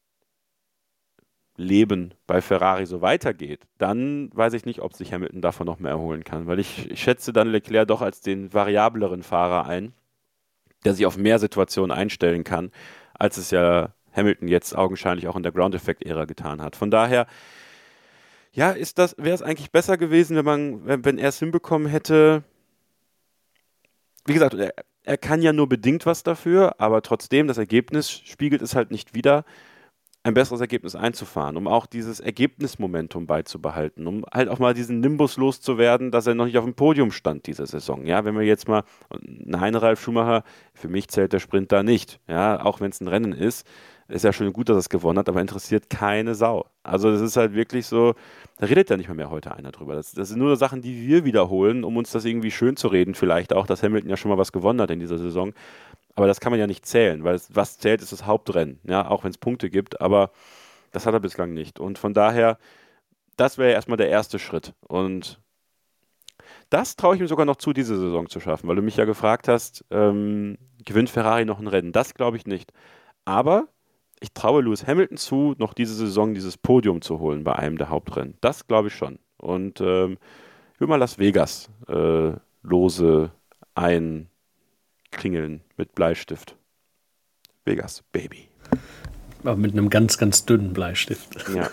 Leben bei Ferrari so weitergeht, dann weiß ich nicht, ob sich Hamilton davon noch mehr erholen kann, weil ich schätze dann Leclerc doch als den variableren Fahrer ein, der sich auf mehr Situationen einstellen kann, als es ja Hamilton jetzt augenscheinlich auch in der Ground-Effect-Ära getan hat. Von daher, ja, wäre es eigentlich besser gewesen, wenn er es hinbekommen hätte. Wie gesagt, er kann ja nur bedingt was dafür, aber trotzdem, das Ergebnis spiegelt es halt nicht wider, ein besseres Ergebnis einzufahren, um auch dieses Ergebnismomentum beizubehalten, um halt auch mal diesen Nimbus loszuwerden, dass er noch nicht auf dem Podium stand diese Saison. Ja, wenn wir jetzt mal, nein, Ralf Schumacher, für mich zählt der Sprint da nicht. Ja, auch wenn es ein Rennen ist ja schon gut, dass er es gewonnen hat, aber interessiert keine Sau. Also das ist halt wirklich so, da redet ja nicht mehr heute einer drüber. Das sind nur Sachen, die wir wiederholen, um uns das irgendwie schön zu reden, vielleicht auch, dass Hamilton ja schon mal was gewonnen hat in dieser Saison. Aber das kann man ja nicht zählen, weil was zählt, ist das Hauptrennen, ja, auch wenn es Punkte gibt, aber das hat er bislang nicht. Und von daher, das wäre erstmal der erste Schritt. Und das traue ich ihm sogar noch zu, diese Saison zu schaffen, weil du mich ja gefragt hast, gewinnt Ferrari noch ein Rennen? Das glaube ich nicht. Aber ich traue Lewis Hamilton zu, noch diese Saison dieses Podium zu holen bei einem der Hauptrennen. Das glaube ich schon. Und ich will mal Las Vegas lose einkringeln mit Bleistift. Vegas, Baby. Aber mit einem ganz, ganz dünnen Bleistift. Ja.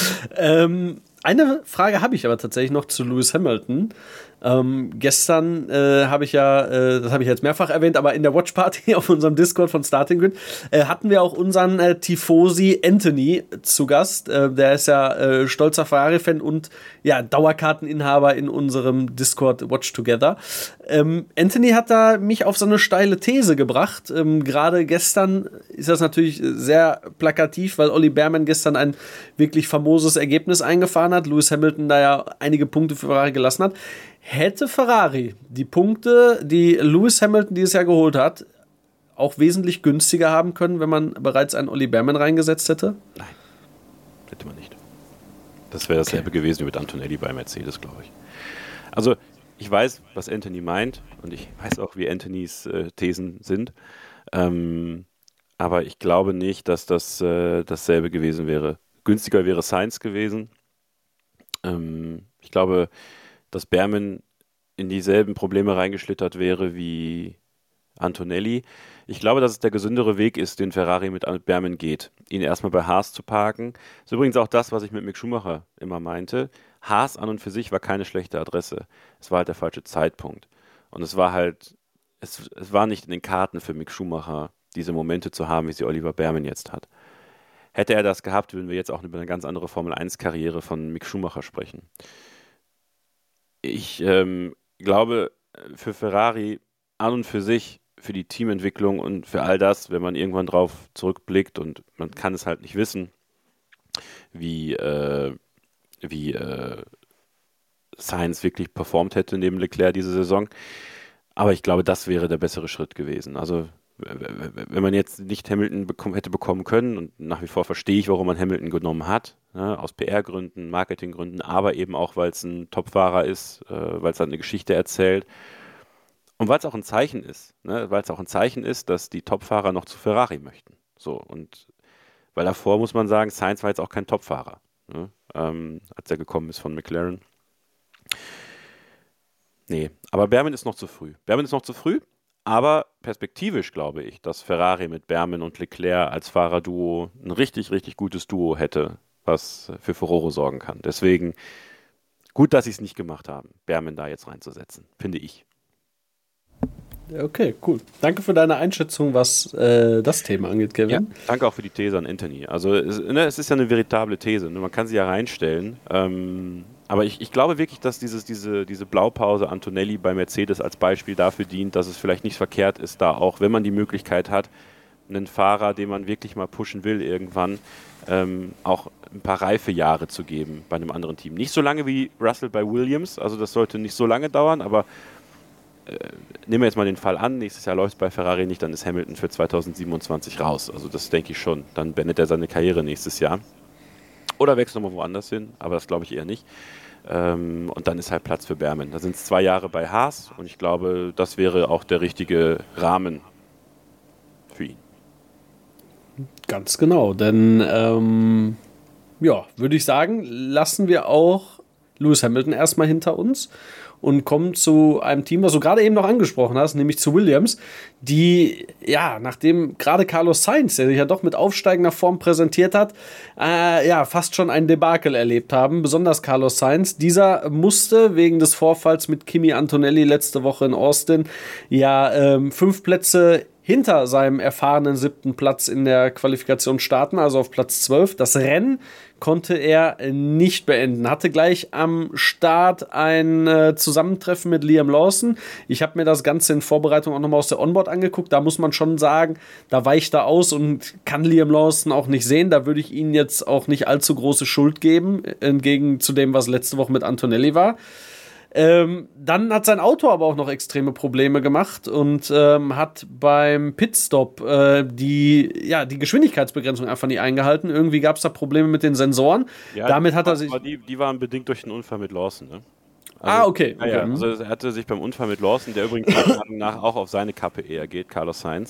Eine Frage habe ich aber tatsächlich noch zu Lewis Hamilton. Gestern habe ich das habe ich jetzt mehrfach erwähnt, aber in der Watch Party auf unserem Discord von Starting Grid hatten wir auch unseren Tifosi Anthony zu Gast. Der ist ja stolzer Ferrari-Fan und ja, Dauerkarteninhaber in unserem Discord Watch Together. Anthony hat da mich auf so eine steile These gebracht. Gerade gestern ist das natürlich sehr plakativ, weil Olli Behrmann gestern ein wirklich famoses Ergebnis eingefahren hat. Lewis Hamilton da ja einige Punkte für Ferrari gelassen hat. Hätte Ferrari die Punkte, die Lewis Hamilton dieses Jahr geholt hat, auch wesentlich günstiger haben können, wenn man bereits einen Olli Behrmann reingesetzt hätte? Nein, hätte man nicht. Das wäre dasselbe gewesen wie mit Antonelli bei Mercedes, glaube ich. Also, ich weiß, was Anthony meint und ich weiß auch, wie Anthonys Thesen sind. Aber ich glaube nicht, dass das dasselbe gewesen wäre. Günstiger wäre Sainz gewesen. Ich glaube, dass Behrmann in dieselben Probleme reingeschlittert wäre wie Antonelli. Ich glaube, dass es der gesündere Weg ist, den Ferrari mit Behrmann geht. Ihn erstmal bei Haas zu parken. Das ist übrigens auch das, was ich mit Mick Schumacher immer meinte. Haas an und für sich war keine schlechte Adresse. Es war halt der falsche Zeitpunkt. Und es war halt, es war nicht in den Karten für Mick Schumacher, diese Momente zu haben, wie sie Oliver Behrmann jetzt hat. Hätte er das gehabt, würden wir jetzt auch über eine ganz andere Formel-1-Karriere von Mick Schumacher sprechen. Ich glaube, für Ferrari an und für sich, für die Teamentwicklung und für all das, wenn man irgendwann drauf zurückblickt und man kann es halt nicht wissen, wie Sainz wirklich performt hätte neben Leclerc diese Saison. Aber ich glaube, das wäre der bessere Schritt gewesen. Also wenn man jetzt nicht Hamilton hätte bekommen können, und nach wie vor verstehe ich, warum man Hamilton genommen hat, ne, aus PR-Gründen, Marketinggründen, aber eben auch, weil es ein Top-Fahrer ist, weil es eine Geschichte erzählt und weil es auch ein Zeichen ist, ne, weil es auch ein Zeichen ist, dass die Top-Fahrer noch zu Ferrari möchten. So, und weil davor muss man sagen, Sainz war jetzt auch kein Top-Fahrer, ne, als er gekommen ist von McLaren. Nee, aber Behrmann ist noch zu früh. Aber perspektivisch glaube ich, dass Ferrari mit Behrmann und Leclerc als Fahrerduo ein richtig, richtig gutes Duo hätte, was für Furore sorgen kann. Deswegen gut, dass sie es nicht gemacht haben, Behrmann da jetzt reinzusetzen, finde ich. Okay, cool. Danke für deine Einschätzung, was das Thema angeht, Kevin. Ja, danke auch für die These an Anthony. Also es ist ja eine veritable These, ne? Man kann sie ja reinstellen. Aber ich glaube wirklich, dass diese Blaupause Antonelli bei Mercedes als Beispiel dafür dient, dass es vielleicht nicht verkehrt ist, da auch, wenn man die Möglichkeit hat, einen Fahrer, den man wirklich mal pushen will irgendwann, auch ein paar reife Jahre zu geben bei einem anderen Team. Nicht so lange wie Russell bei Williams, also das sollte nicht so lange dauern, aber nehmen wir jetzt mal den Fall an, nächstes Jahr läuft es bei Ferrari nicht, dann ist Hamilton für 2027 raus. Also das denke ich schon. Dann beendet er seine Karriere nächstes Jahr. Oder wechselt nochmal woanders hin, aber das glaube ich eher nicht. Und dann ist halt Platz für Behrman. Da sind es 2 Jahre bei Haas und ich glaube, das wäre auch der richtige Rahmen für ihn. Ganz genau, denn würde ich sagen, lassen wir auch Lewis Hamilton erstmal hinter uns und kommen zu einem Team, was du gerade eben noch angesprochen hast, nämlich zu Williams, die, nachdem gerade Carlos Sainz, der sich ja doch mit aufsteigender Form präsentiert hat, fast schon ein Debakel erlebt haben, besonders Carlos Sainz. Dieser musste wegen des Vorfalls mit Kimi Antonelli letzte Woche in Austin 5 Plätze hinter seinem erfahrenen 7. Platz in der Qualifikation starten, also auf Platz 12. Das Rennen konnte er nicht beenden. Hatte gleich am Start ein Zusammentreffen mit Liam Lawson. Ich habe mir das Ganze in Vorbereitung auch nochmal aus der Onboard angeguckt. Da muss man schon sagen, da weicht er aus und kann Liam Lawson auch nicht sehen. Da würde ich ihnen jetzt auch nicht allzu große Schuld geben, entgegen zu dem, was letzte Woche mit Antonelli war. Dann hat sein Auto aber auch noch extreme Probleme gemacht und hat beim Pitstop die Geschwindigkeitsbegrenzung einfach nicht eingehalten. Irgendwie gab es da Probleme mit den Sensoren. Ja, damit hat er sich. Die waren bedingt durch den Unfall mit Lawson, ne? Also, okay. Ja, also er hatte sich beim Unfall mit Lawson, der übrigens meiner Meinung nach auch auf seine Kappe eher geht, Carlos Sainz.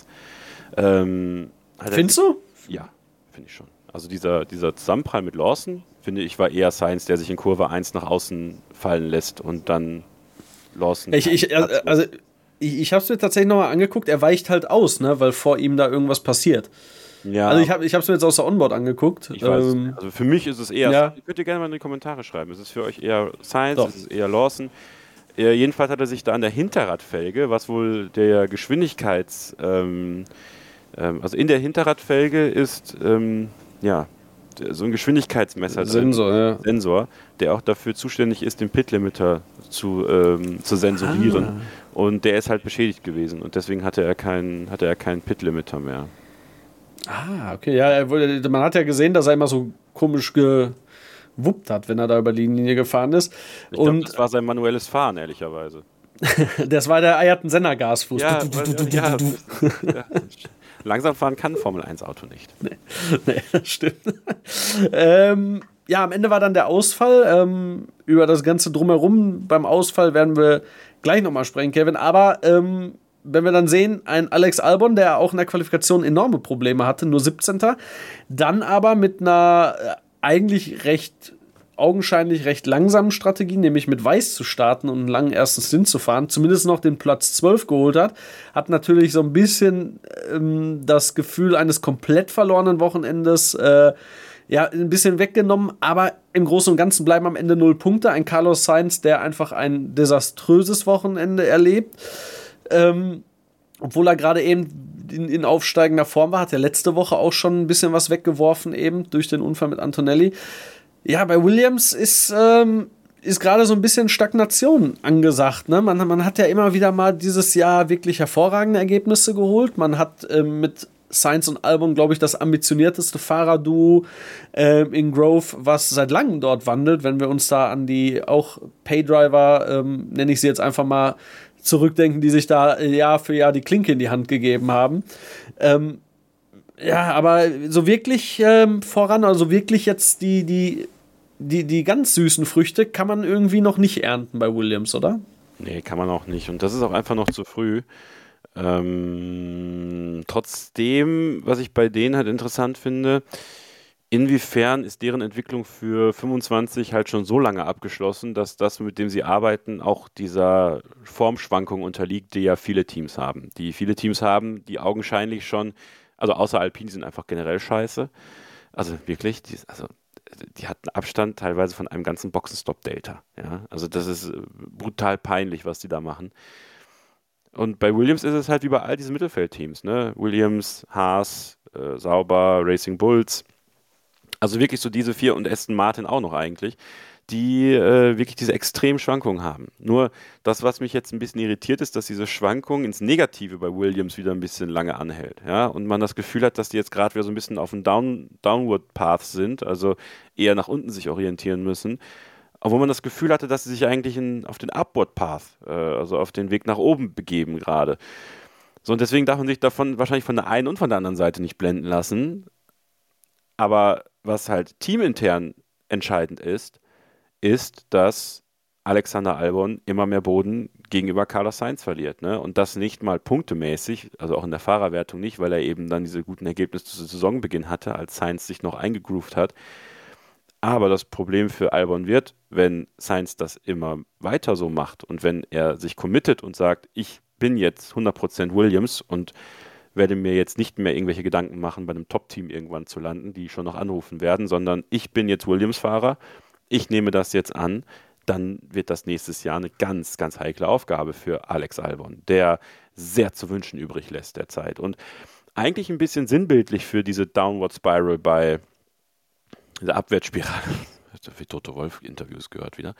Findest du? Ja, finde ich schon. Also dieser Zusammenprall mit Lawson, finde ich, war eher Sainz, der sich in Kurve 1 nach außen fallen lässt und dann Lawson. Ich habe es mir tatsächlich nochmal angeguckt, er weicht halt aus, ne, weil vor ihm da irgendwas passiert. Ja. Also ich habe es mir jetzt aus der Onboard angeguckt. Ich weiß, also für mich ist es eher, könnt ihr gerne mal in die Kommentare schreiben, ist es für euch eher Sainz, ist es eher Lawson? Jedenfalls hat er sich da an der Hinterradfelge, was wohl der also in der Hinterradfelge ist, so ein Geschwindigkeitsmesser Sensor, der auch dafür zuständig ist, den Pitlimiter zu sensorieren. Und der ist halt beschädigt gewesen und deswegen hatte er keinen Pitlimiter mehr. Okay. Ja, man hat ja gesehen, dass er immer so komisch gewuppt hat, wenn er da über die Linie gefahren ist. Ich glaube, das war sein manuelles Fahren, ehrlicherweise. Das war der Ayrton Senna-Gasfuß. Ja. Langsam fahren kann ein Formel-1-Auto nicht. Nee, das stimmt. Am Ende war dann der Ausfall. Über das Ganze drumherum beim Ausfall werden wir gleich nochmal sprechen, Kevin. Aber wenn wir dann sehen, ein Alex Albon, der auch in der Qualifikation enorme Probleme hatte, nur 17. Dann aber mit einer eigentlich augenscheinlich recht langsamen Strategie, nämlich mit Weiß zu starten und einen langen ersten Stint zu fahren, zumindest noch den Platz 12 geholt hat natürlich so ein bisschen das Gefühl eines komplett verlorenen Wochenendes ein bisschen weggenommen, aber im Großen und Ganzen bleiben am Ende 0 Punkte. Ein Carlos Sainz, der einfach ein desaströses Wochenende erlebt, obwohl er gerade eben in aufsteigender Form war, hat er letzte Woche auch schon ein bisschen was weggeworfen, eben durch den Unfall mit Antonelli. Ja, bei Williams ist gerade so ein bisschen Stagnation angesagt. Ne? Man hat ja immer wieder mal dieses Jahr wirklich hervorragende Ergebnisse geholt. Man hat mit Sainz und Albon, glaube ich, das ambitionierteste Fahrerduo in Grove, was seit langem dort wandelt. Wenn wir uns da an die auch Paydriver, nenne ich sie jetzt einfach mal, zurückdenken, die sich da Jahr für Jahr die Klinke in die Hand gegeben haben. Aber so wirklich voran, also wirklich jetzt die ganz süßen Früchte kann man irgendwie noch nicht ernten bei Williams, oder? Nee, kann man auch nicht. Und das ist auch einfach noch zu früh. Trotzdem, was ich bei denen halt interessant finde, inwiefern ist deren Entwicklung für 25 halt schon so lange abgeschlossen, dass das, mit dem sie arbeiten, auch dieser Formschwankung unterliegt, die ja viele Teams haben. Die augenscheinlich schon, also außer Alpine, die sind einfach generell scheiße. Also wirklich, die hatten Abstand teilweise von einem ganzen Boxenstopp-Delta. Ja? Also das ist brutal peinlich, was die da machen. Und bei Williams ist es halt wie bei all diesen Mittelfeldteams, ne? Williams, Haas, Sauber, Racing Bulls. Also wirklich so diese 4 und Aston Martin auch noch eigentlich. die wirklich diese extremen Schwankungen haben. Nur das, was mich jetzt ein bisschen irritiert, ist, dass diese Schwankung ins Negative bei Williams wieder ein bisschen lange anhält. Ja? Und man das Gefühl hat, dass die jetzt gerade wieder so ein bisschen auf einem Downward Path sind, also eher nach unten sich orientieren müssen. Obwohl man das Gefühl hatte, dass sie sich eigentlich auf den Upward Path, also auf den Weg nach oben begeben gerade. So, und deswegen darf man sich davon wahrscheinlich von der einen und von der anderen Seite nicht blenden lassen. Aber was halt teamintern entscheidend ist, dass Alexander Albon immer mehr Boden gegenüber Carlos Sainz verliert. Ne? Und das nicht mal punktemäßig, also auch in der Fahrerwertung nicht, weil er eben dann diese guten Ergebnisse zu Saisonbeginn hatte, als Sainz sich noch eingegroovt hat. Aber das Problem für Albon wird, wenn Sainz das immer weiter so macht und wenn er sich committet und sagt, ich bin jetzt 100% Williams und werde mir jetzt nicht mehr irgendwelche Gedanken machen, bei einem Top-Team irgendwann zu landen, die schon noch anrufen werden, sondern ich bin jetzt Williams-Fahrer, ich nehme das jetzt an, dann wird das nächstes Jahr eine ganz, ganz heikle Aufgabe für Alex Albon, der sehr zu wünschen übrig lässt derzeit. Und eigentlich ein bisschen sinnbildlich für diese Downward Spiral bei dieser Abwärtsspirale. Ich habe Toto Wolff-Interviews gehört wieder.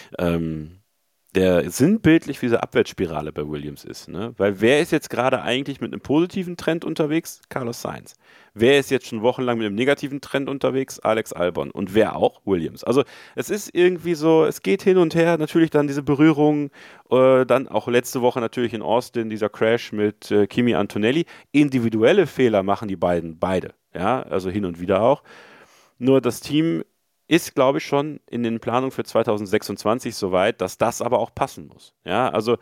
Der sinnbildlich für diese Abwärtsspirale bei Williams ist. Ne? Weil wer ist jetzt gerade eigentlich mit einem positiven Trend unterwegs? Carlos Sainz. Wer ist jetzt schon wochenlang mit einem negativen Trend unterwegs? Alex Albon. Und wer auch? Williams. Also es ist irgendwie so, es geht hin und her. Natürlich dann diese Berührung, dann auch letzte Woche natürlich in Austin dieser Crash mit Kimi Antonelli. Individuelle Fehler machen die beiden beide. Ja? Also hin und wieder auch. Nur das Team ist, glaube ich, schon in den Planungen für 2026 soweit, dass das aber auch passen muss. Ja, also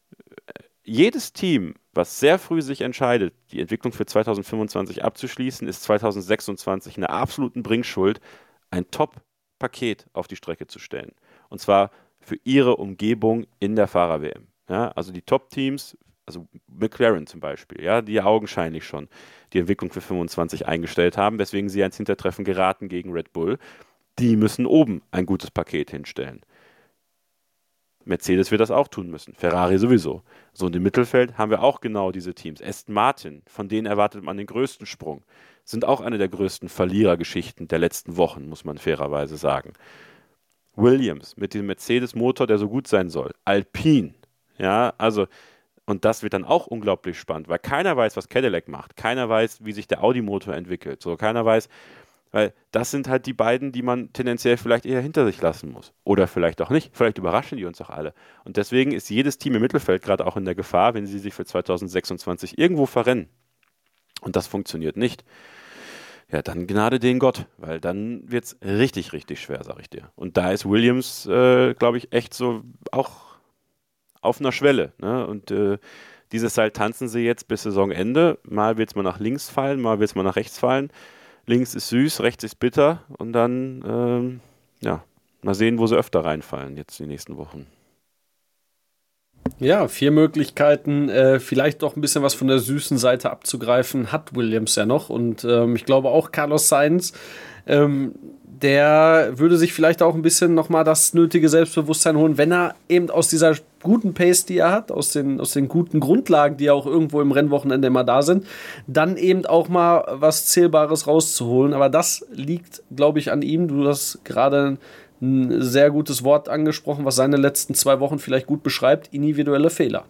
jedes Team, was sehr früh sich entscheidet, die Entwicklung für 2025 abzuschließen, ist 2026 in der absoluten Bringschuld, ein Top-Paket auf die Strecke zu stellen. Und zwar für ihre Umgebung in der Fahrer-WM. Ja, also die Top-Teams, also McLaren zum Beispiel, ja, die ja augenscheinlich schon die Entwicklung für 25 eingestellt haben, weswegen sie ans Hintertreffen geraten gegen Red Bull. Die müssen oben ein gutes Paket hinstellen. Mercedes wird das auch tun müssen, Ferrari sowieso. So, und im Mittelfeld haben wir auch genau diese Teams. Aston Martin, von denen erwartet man den größten Sprung, sind auch eine der größten Verlierergeschichten der letzten Wochen, muss man fairerweise sagen. Williams mit dem Mercedes-Motor, der so gut sein soll. Alpine, ja, also, und das wird dann auch unglaublich spannend, weil keiner weiß, was Cadillac macht. Keiner weiß, wie sich der Audi-Motor entwickelt. So, keiner weiß, weil das sind halt die beiden, die man tendenziell vielleicht eher hinter sich lassen muss. Oder vielleicht auch nicht. Vielleicht überraschen die uns auch alle. Und deswegen ist jedes Team im Mittelfeld gerade auch in der Gefahr, wenn sie sich für 2026 irgendwo verrennen. Und das funktioniert nicht. Ja, dann Gnade den Gott. Weil dann wird es richtig, richtig schwer, sag ich dir. Und da ist Williams, glaube ich, echt so auch auf einer Schwelle. Ne? Und dieses Seil tanzen sie jetzt bis Saisonende. Mal wird es mal nach links fallen, mal wird es mal nach rechts fallen. Links ist süß, rechts ist bitter und dann, mal sehen, wo sie öfter reinfallen jetzt die nächsten Wochen. Ja, 4 Möglichkeiten, vielleicht doch ein bisschen was von der süßen Seite abzugreifen, hat Williams ja noch. Und ich glaube auch Carlos Sainz, der würde sich vielleicht auch ein bisschen nochmal das nötige Selbstbewusstsein holen, wenn er eben aus dieser guten Pace, die er hat, aus den guten Grundlagen, die ja auch irgendwo im Rennwochenende immer da sind, dann eben auch mal was Zählbares rauszuholen. Aber das liegt, glaube ich, an ihm. Du hast gerade ein sehr gutes Wort angesprochen, was seine letzten 2 Wochen vielleicht gut beschreibt: individuelle Fehler.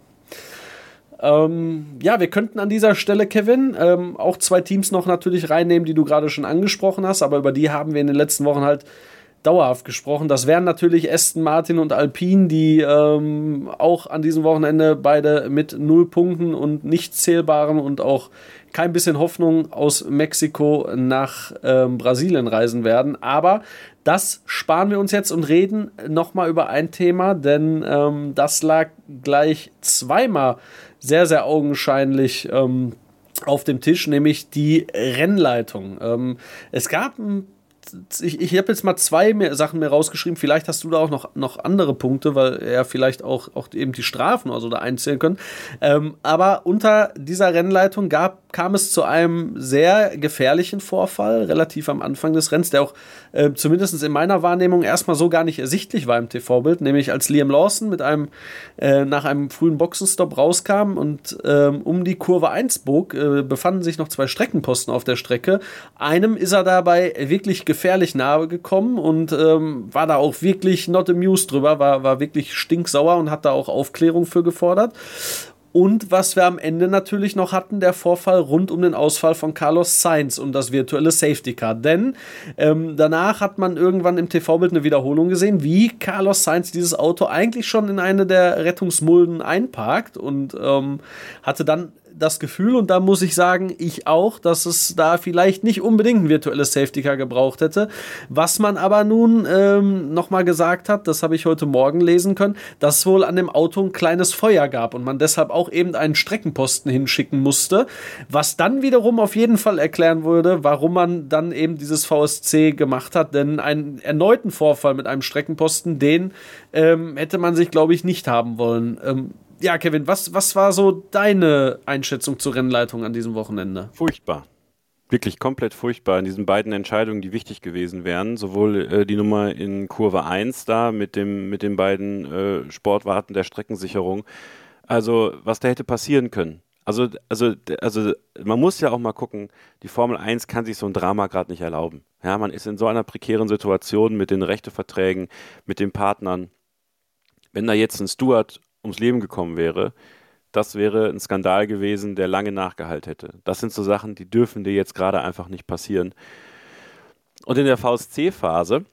Wir könnten an dieser Stelle, Kevin, auch 2 Teams noch natürlich reinnehmen, die du gerade schon angesprochen hast, aber über die haben wir in den letzten Wochen halt dauerhaft gesprochen. Das wären natürlich Aston Martin und Alpine, die auch an diesem Wochenende beide mit 0 Punkten und nichts Zählbarem und auch kein bisschen Hoffnung aus Mexiko nach Brasilien reisen werden. Aber das sparen wir uns jetzt und reden nochmal über ein Thema, denn das lag gleich zweimal sehr, sehr augenscheinlich auf dem Tisch, nämlich die Rennleitung. Es gab ich habe jetzt mal 2 Sachen mir rausgeschrieben. Vielleicht hast du da auch noch andere Punkte, weil er vielleicht auch eben die Strafen oder so da einzählen können. Aber unter dieser Rennleitung gab kam es zu einem sehr gefährlichen Vorfall, relativ am Anfang des Rennens, der auch zumindest in meiner Wahrnehmung erstmal so gar nicht ersichtlich war im TV-Bild, nämlich als Liam Lawson nach einem frühen Boxenstopp rauskam und um die Kurve 1 bog, befanden sich noch 2 Streckenposten auf der Strecke. Einem ist er dabei wirklich gefährlich nahe gekommen und war da auch wirklich not amused drüber, war wirklich stinksauer und hat da auch Aufklärung für gefordert. Und was wir am Ende natürlich noch hatten, der Vorfall rund um den Ausfall von Carlos Sainz und das virtuelle Safety Car. Denn danach hat man irgendwann im TV-Bild eine Wiederholung gesehen, wie Carlos Sainz dieses Auto eigentlich schon in eine der Rettungsmulden einparkt und hatte dann das Gefühl, und da muss ich sagen, ich auch, dass es da vielleicht nicht unbedingt ein virtuelles Safety Car gebraucht hätte. Was man aber nun nochmal gesagt hat, das habe ich heute Morgen lesen können, dass es wohl an dem Auto ein kleines Feuer gab und man deshalb auch eben einen Streckenposten hinschicken musste, was dann wiederum auf jeden Fall erklären würde, warum man dann eben dieses VSC gemacht hat, denn einen erneuten Vorfall mit einem Streckenposten, den hätte man sich, glaube ich, nicht haben wollen. Ja, Kevin, was war so deine Einschätzung zur Rennleitung an diesem Wochenende? Furchtbar. Wirklich komplett furchtbar in diesen beiden Entscheidungen, die wichtig gewesen wären. Sowohl die Nummer in Kurve 1 da mit den beiden Sportwarten der Streckensicherung. Also, was da hätte passieren können. Also man muss ja auch mal gucken, die Formel 1 kann sich so ein Drama gerade nicht erlauben. Ja, man ist in so einer prekären Situation mit den Rechteverträgen, mit den Partnern. Wenn da jetzt ein Steward ums Leben gekommen wäre, das wäre ein Skandal gewesen, der lange nachgehalten hätte. Das sind so Sachen, die dürfen dir jetzt gerade einfach nicht passieren. Und in der VSC-Phase,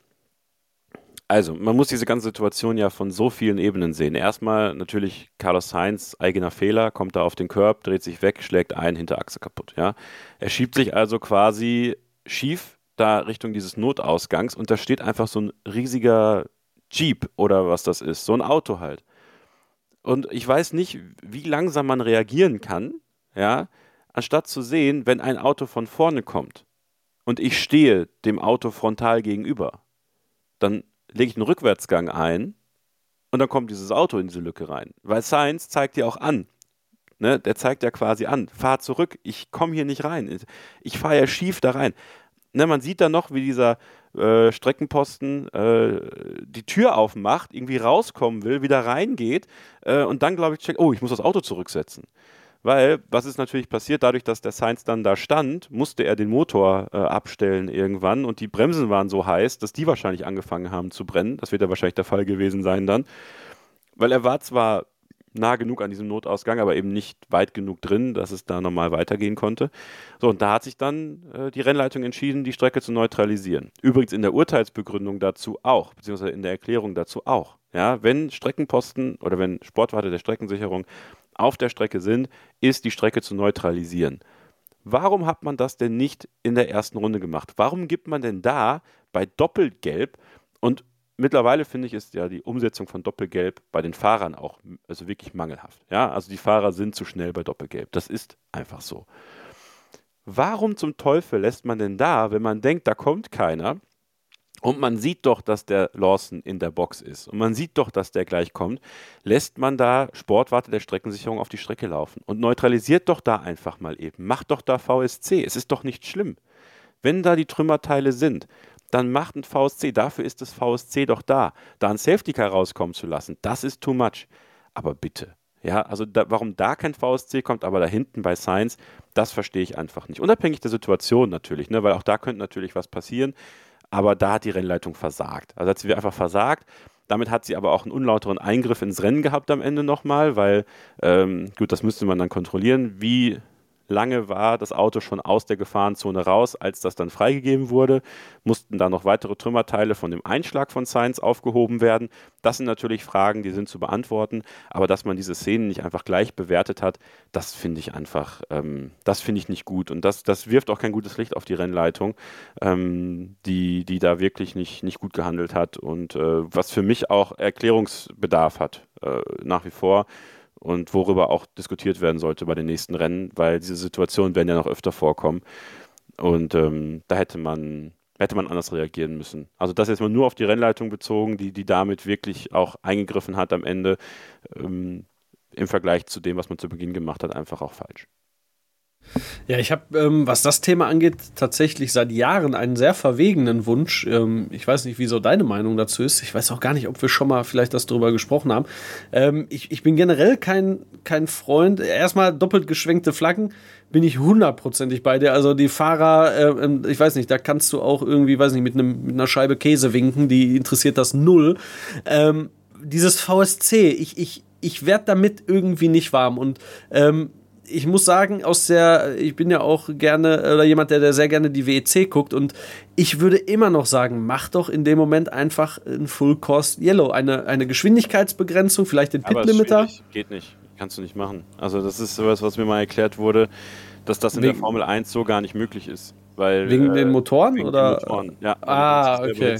also man muss diese ganze Situation ja von so vielen Ebenen sehen. Erstmal natürlich Carlos Sainz, eigener Fehler, kommt da auf den Curb, dreht sich weg, schlägt ein, Hinterachse kaputt. Ja? Er schiebt sich also quasi schief da Richtung dieses Notausgangs und da steht einfach so ein riesiger Jeep oder was das ist, so ein Auto halt. Und ich weiß nicht, wie langsam man reagieren kann, ja, anstatt zu sehen, wenn ein Auto von vorne kommt und ich stehe dem Auto frontal gegenüber, dann lege ich einen Rückwärtsgang ein und dann kommt dieses Auto in diese Lücke rein. Weil Sainz zeigt ja auch an, ne, der zeigt ja quasi an, fahr zurück, ich komme hier nicht rein, ich fahre ja schief da rein. Ne, man sieht dann noch, wie dieser Streckenposten die Tür aufmacht, irgendwie rauskommen will, wieder reingeht und dann, glaube ich, checkt, oh, ich muss das Auto zurücksetzen. Weil, was ist natürlich passiert, dadurch, dass der Sainz dann da stand, musste er den Motor abstellen irgendwann und die Bremsen waren so heiß, dass die wahrscheinlich angefangen haben zu brennen. Das wird ja wahrscheinlich der Fall gewesen sein dann. Weil er war zwar nah genug an diesem Notausgang, aber eben nicht weit genug drin, dass es da normal weitergehen konnte. So, und da hat sich dann die Rennleitung entschieden, die Strecke zu neutralisieren. Übrigens in der Urteilsbegründung dazu auch, beziehungsweise in der Erklärung dazu auch. Ja, wenn Streckenposten oder wenn Sportwarte der Streckensicherung auf der Strecke sind, ist die Strecke zu neutralisieren. Warum hat man das denn nicht in der ersten Runde gemacht? Warum gibt man denn da bei Doppelgelb und mittlerweile finde ich, ist ja die Umsetzung von Doppelgelb bei den Fahrern auch also wirklich mangelhaft. Ja, also die Fahrer sind zu schnell bei Doppelgelb. Das ist einfach so. Warum zum Teufel lässt man denn da, wenn man denkt, da kommt keiner und man sieht doch, dass der Lawson in der Box ist und man sieht doch, dass der gleich kommt, lässt man da Sportwarte der Streckensicherung auf die Strecke laufen und neutralisiert doch da einfach mal eben. Macht doch da VSC. Es ist doch nicht schlimm. Wenn da die Trümmerteile sind, dann macht ein VSC, dafür ist das VSC doch da. Da ein Safety Car rauskommen zu lassen, das ist too much. Aber bitte, ja, also warum da kein VSC kommt, aber da hinten bei Sainz, das verstehe ich einfach nicht. Unabhängig der Situation natürlich, ne, weil auch da könnte natürlich was passieren, aber da hat die Rennleitung versagt. Also hat sie einfach versagt. Damit hat sie aber auch einen unlauteren Eingriff ins Rennen gehabt am Ende nochmal, weil, gut, das müsste man dann kontrollieren, wie lange war das Auto schon aus der Gefahrenzone raus, als das dann freigegeben wurde, mussten da noch weitere Trümmerteile von dem Einschlag von Sainz aufgehoben werden. Das sind natürlich Fragen, die sind zu beantworten, aber dass man diese Szenen nicht einfach gleich bewertet hat, das finde ich einfach, das finde ich nicht gut und das wirft auch kein gutes Licht auf die Rennleitung, die da wirklich nicht gut gehandelt hat und was für mich auch Erklärungsbedarf hat, nach wie vor. Und worüber auch diskutiert werden sollte bei den nächsten Rennen, weil diese Situationen werden ja noch öfter vorkommen. Und da hätte man anders reagieren müssen. Also das jetzt mal nur auf die Rennleitung bezogen, die damit wirklich auch eingegriffen hat am Ende, im Vergleich zu dem, was man zu Beginn gemacht hat, einfach auch falsch. Ja, ich habe, was das Thema angeht, tatsächlich seit Jahren einen sehr verwegenen Wunsch. Ich weiß nicht, wieso deine Meinung dazu ist. Ich weiß auch gar nicht, ob wir schon mal vielleicht das darüber gesprochen haben. Ich bin generell kein Freund. Erstmal doppelt geschwenkte Flaggen bin ich 100%ig bei dir. Also die Fahrer, ich weiß nicht, da kannst du auch irgendwie, weiß nicht, mit einer Scheibe Käse winken. Die interessiert das null. Dieses VSC, ich werde damit irgendwie nicht warm. Und ich muss sagen, ich bin ja auch gerne, oder jemand, der sehr gerne die WEC guckt, und ich würde immer noch sagen, mach doch in dem Moment einfach ein Full Course Yellow, eine Geschwindigkeitsbegrenzung, vielleicht den Pit-Limiter. Geht nicht, kannst du nicht machen. Also das ist sowas, was mir mal erklärt wurde, dass das in der Formel 1 so gar nicht möglich ist. Weil, wegen den Motoren? Wegen oder? den Motoren, ja. Okay.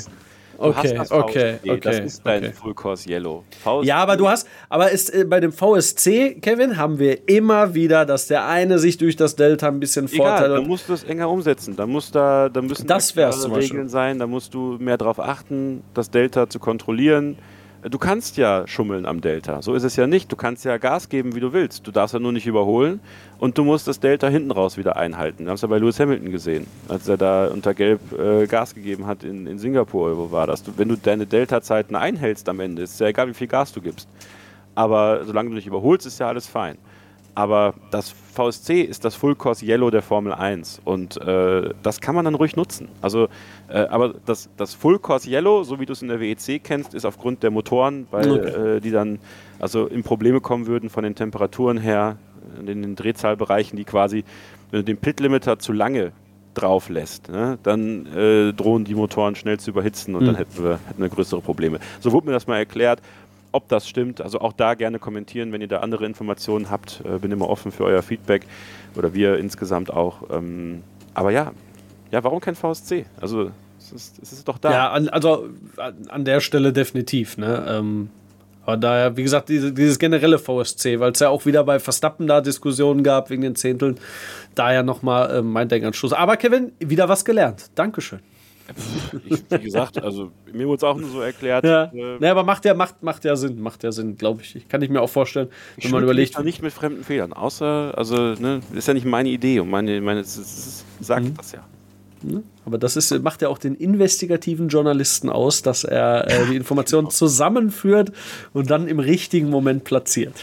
Das ist dein Full Course Yellow. VSC. Ja, aber bei dem VSC, Kevin, haben wir immer wieder, dass der eine sich durch das Delta ein bisschen Vorteil hat. Dann musst du es enger umsetzen. Da müssen das Regeln sein, da musst du mehr darauf achten, das Delta zu kontrollieren. Du kannst ja schummeln am Delta, so ist es ja nicht. Du kannst ja Gas geben, wie du willst. Du darfst ja nur nicht überholen und du musst das Delta hinten raus wieder einhalten. Wir haben es ja bei Lewis Hamilton gesehen, als er da unter Gelb Gas gegeben hat in Singapur. Wo war das? Wenn du deine Delta-Zeiten einhältst am Ende, ist ja egal, wie viel Gas du gibst. Aber solange du nicht überholst, ist ja alles fein. Aber das VSC ist das Full Course Yellow der Formel 1 und das kann man dann ruhig nutzen. Also, aber das Full Course Yellow, so wie du es in der WEC kennst, ist aufgrund der Motoren, weil die dann also in Probleme kommen würden von den Temperaturen her, in den Drehzahlbereichen, die quasi, wenn du den Pit-Limiter zu lange drauf lässt, ne, dann drohen die Motoren schnell zu überhitzen und dann hätten wir größere Probleme. So wurde mir das mal erklärt. Ob das stimmt, also auch da gerne kommentieren, wenn ihr da andere Informationen habt. Bin immer offen für euer Feedback oder wir insgesamt auch. Aber ja, warum kein VSC? Also es ist doch da. Ja, also an der Stelle definitiv. Ne? Aber daher, wie gesagt, dieses generelle VSC, weil es ja auch wieder bei Verstappen da Diskussionen gab wegen den Zehnteln. Daher nochmal mein Denkanstoß. Aber Kevin, wieder was gelernt. Dankeschön. Wie gesagt, also mir wurde es auch nur so erklärt. Ja, aber macht ja Sinn, glaube ich. Kann ich mir auch vorstellen, wenn man überlegt. Ich nicht mit fremden Fehlern, außer, also, ne, ist ja nicht meine Idee und meine sagt das ja. Aber das macht ja auch den investigativen Journalisten aus, dass er die Informationen zusammenführt und dann im richtigen Moment platziert.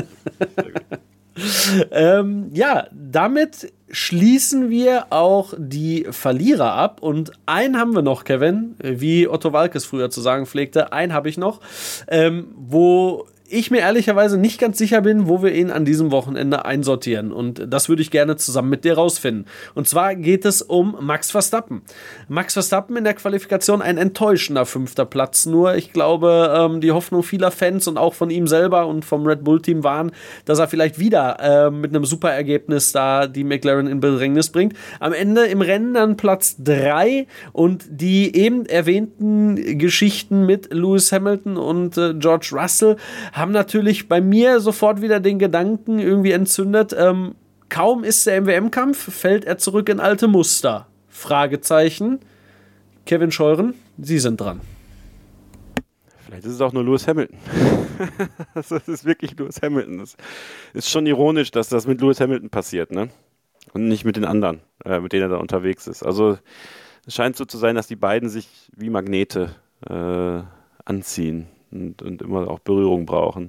Damit schließen wir auch die Verlierer ab und einen haben wir noch, Kevin, wie Otto Waalkes früher zu sagen pflegte, einen habe ich noch, wo ich mir ehrlicherweise nicht ganz sicher bin, wo wir ihn an diesem Wochenende einsortieren. Und das würde ich gerne zusammen mit dir rausfinden. Und zwar geht es um Max Verstappen. Max Verstappen in der Qualifikation ein enttäuschender 5. Platz. Nur ich glaube, die Hoffnung vieler Fans und auch von ihm selber und vom Red Bull-Team waren, dass er vielleicht wieder mit einem super Ergebnis da die McLaren in Bedrängnis bringt. Am Ende im Rennen dann Platz 3 und die eben erwähnten Geschichten mit Lewis Hamilton und George Russell haben natürlich bei mir sofort wieder den Gedanken irgendwie entzündet, kaum ist er im WM-Kampf, fällt er zurück in alte Muster. Fragezeichen. Kevin Scheuren, Sie sind dran. Vielleicht ist es auch nur Lewis Hamilton. Das ist wirklich Lewis Hamilton. Das ist schon ironisch, dass das mit Lewis Hamilton passiert, ne? Und nicht mit den anderen, mit denen er da unterwegs ist. Also es scheint so zu sein, dass die beiden sich wie Magnete anziehen. Und immer auch Berührung brauchen.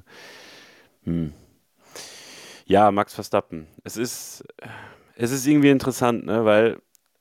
Ja, Max Verstappen. Es ist irgendwie interessant, ne, weil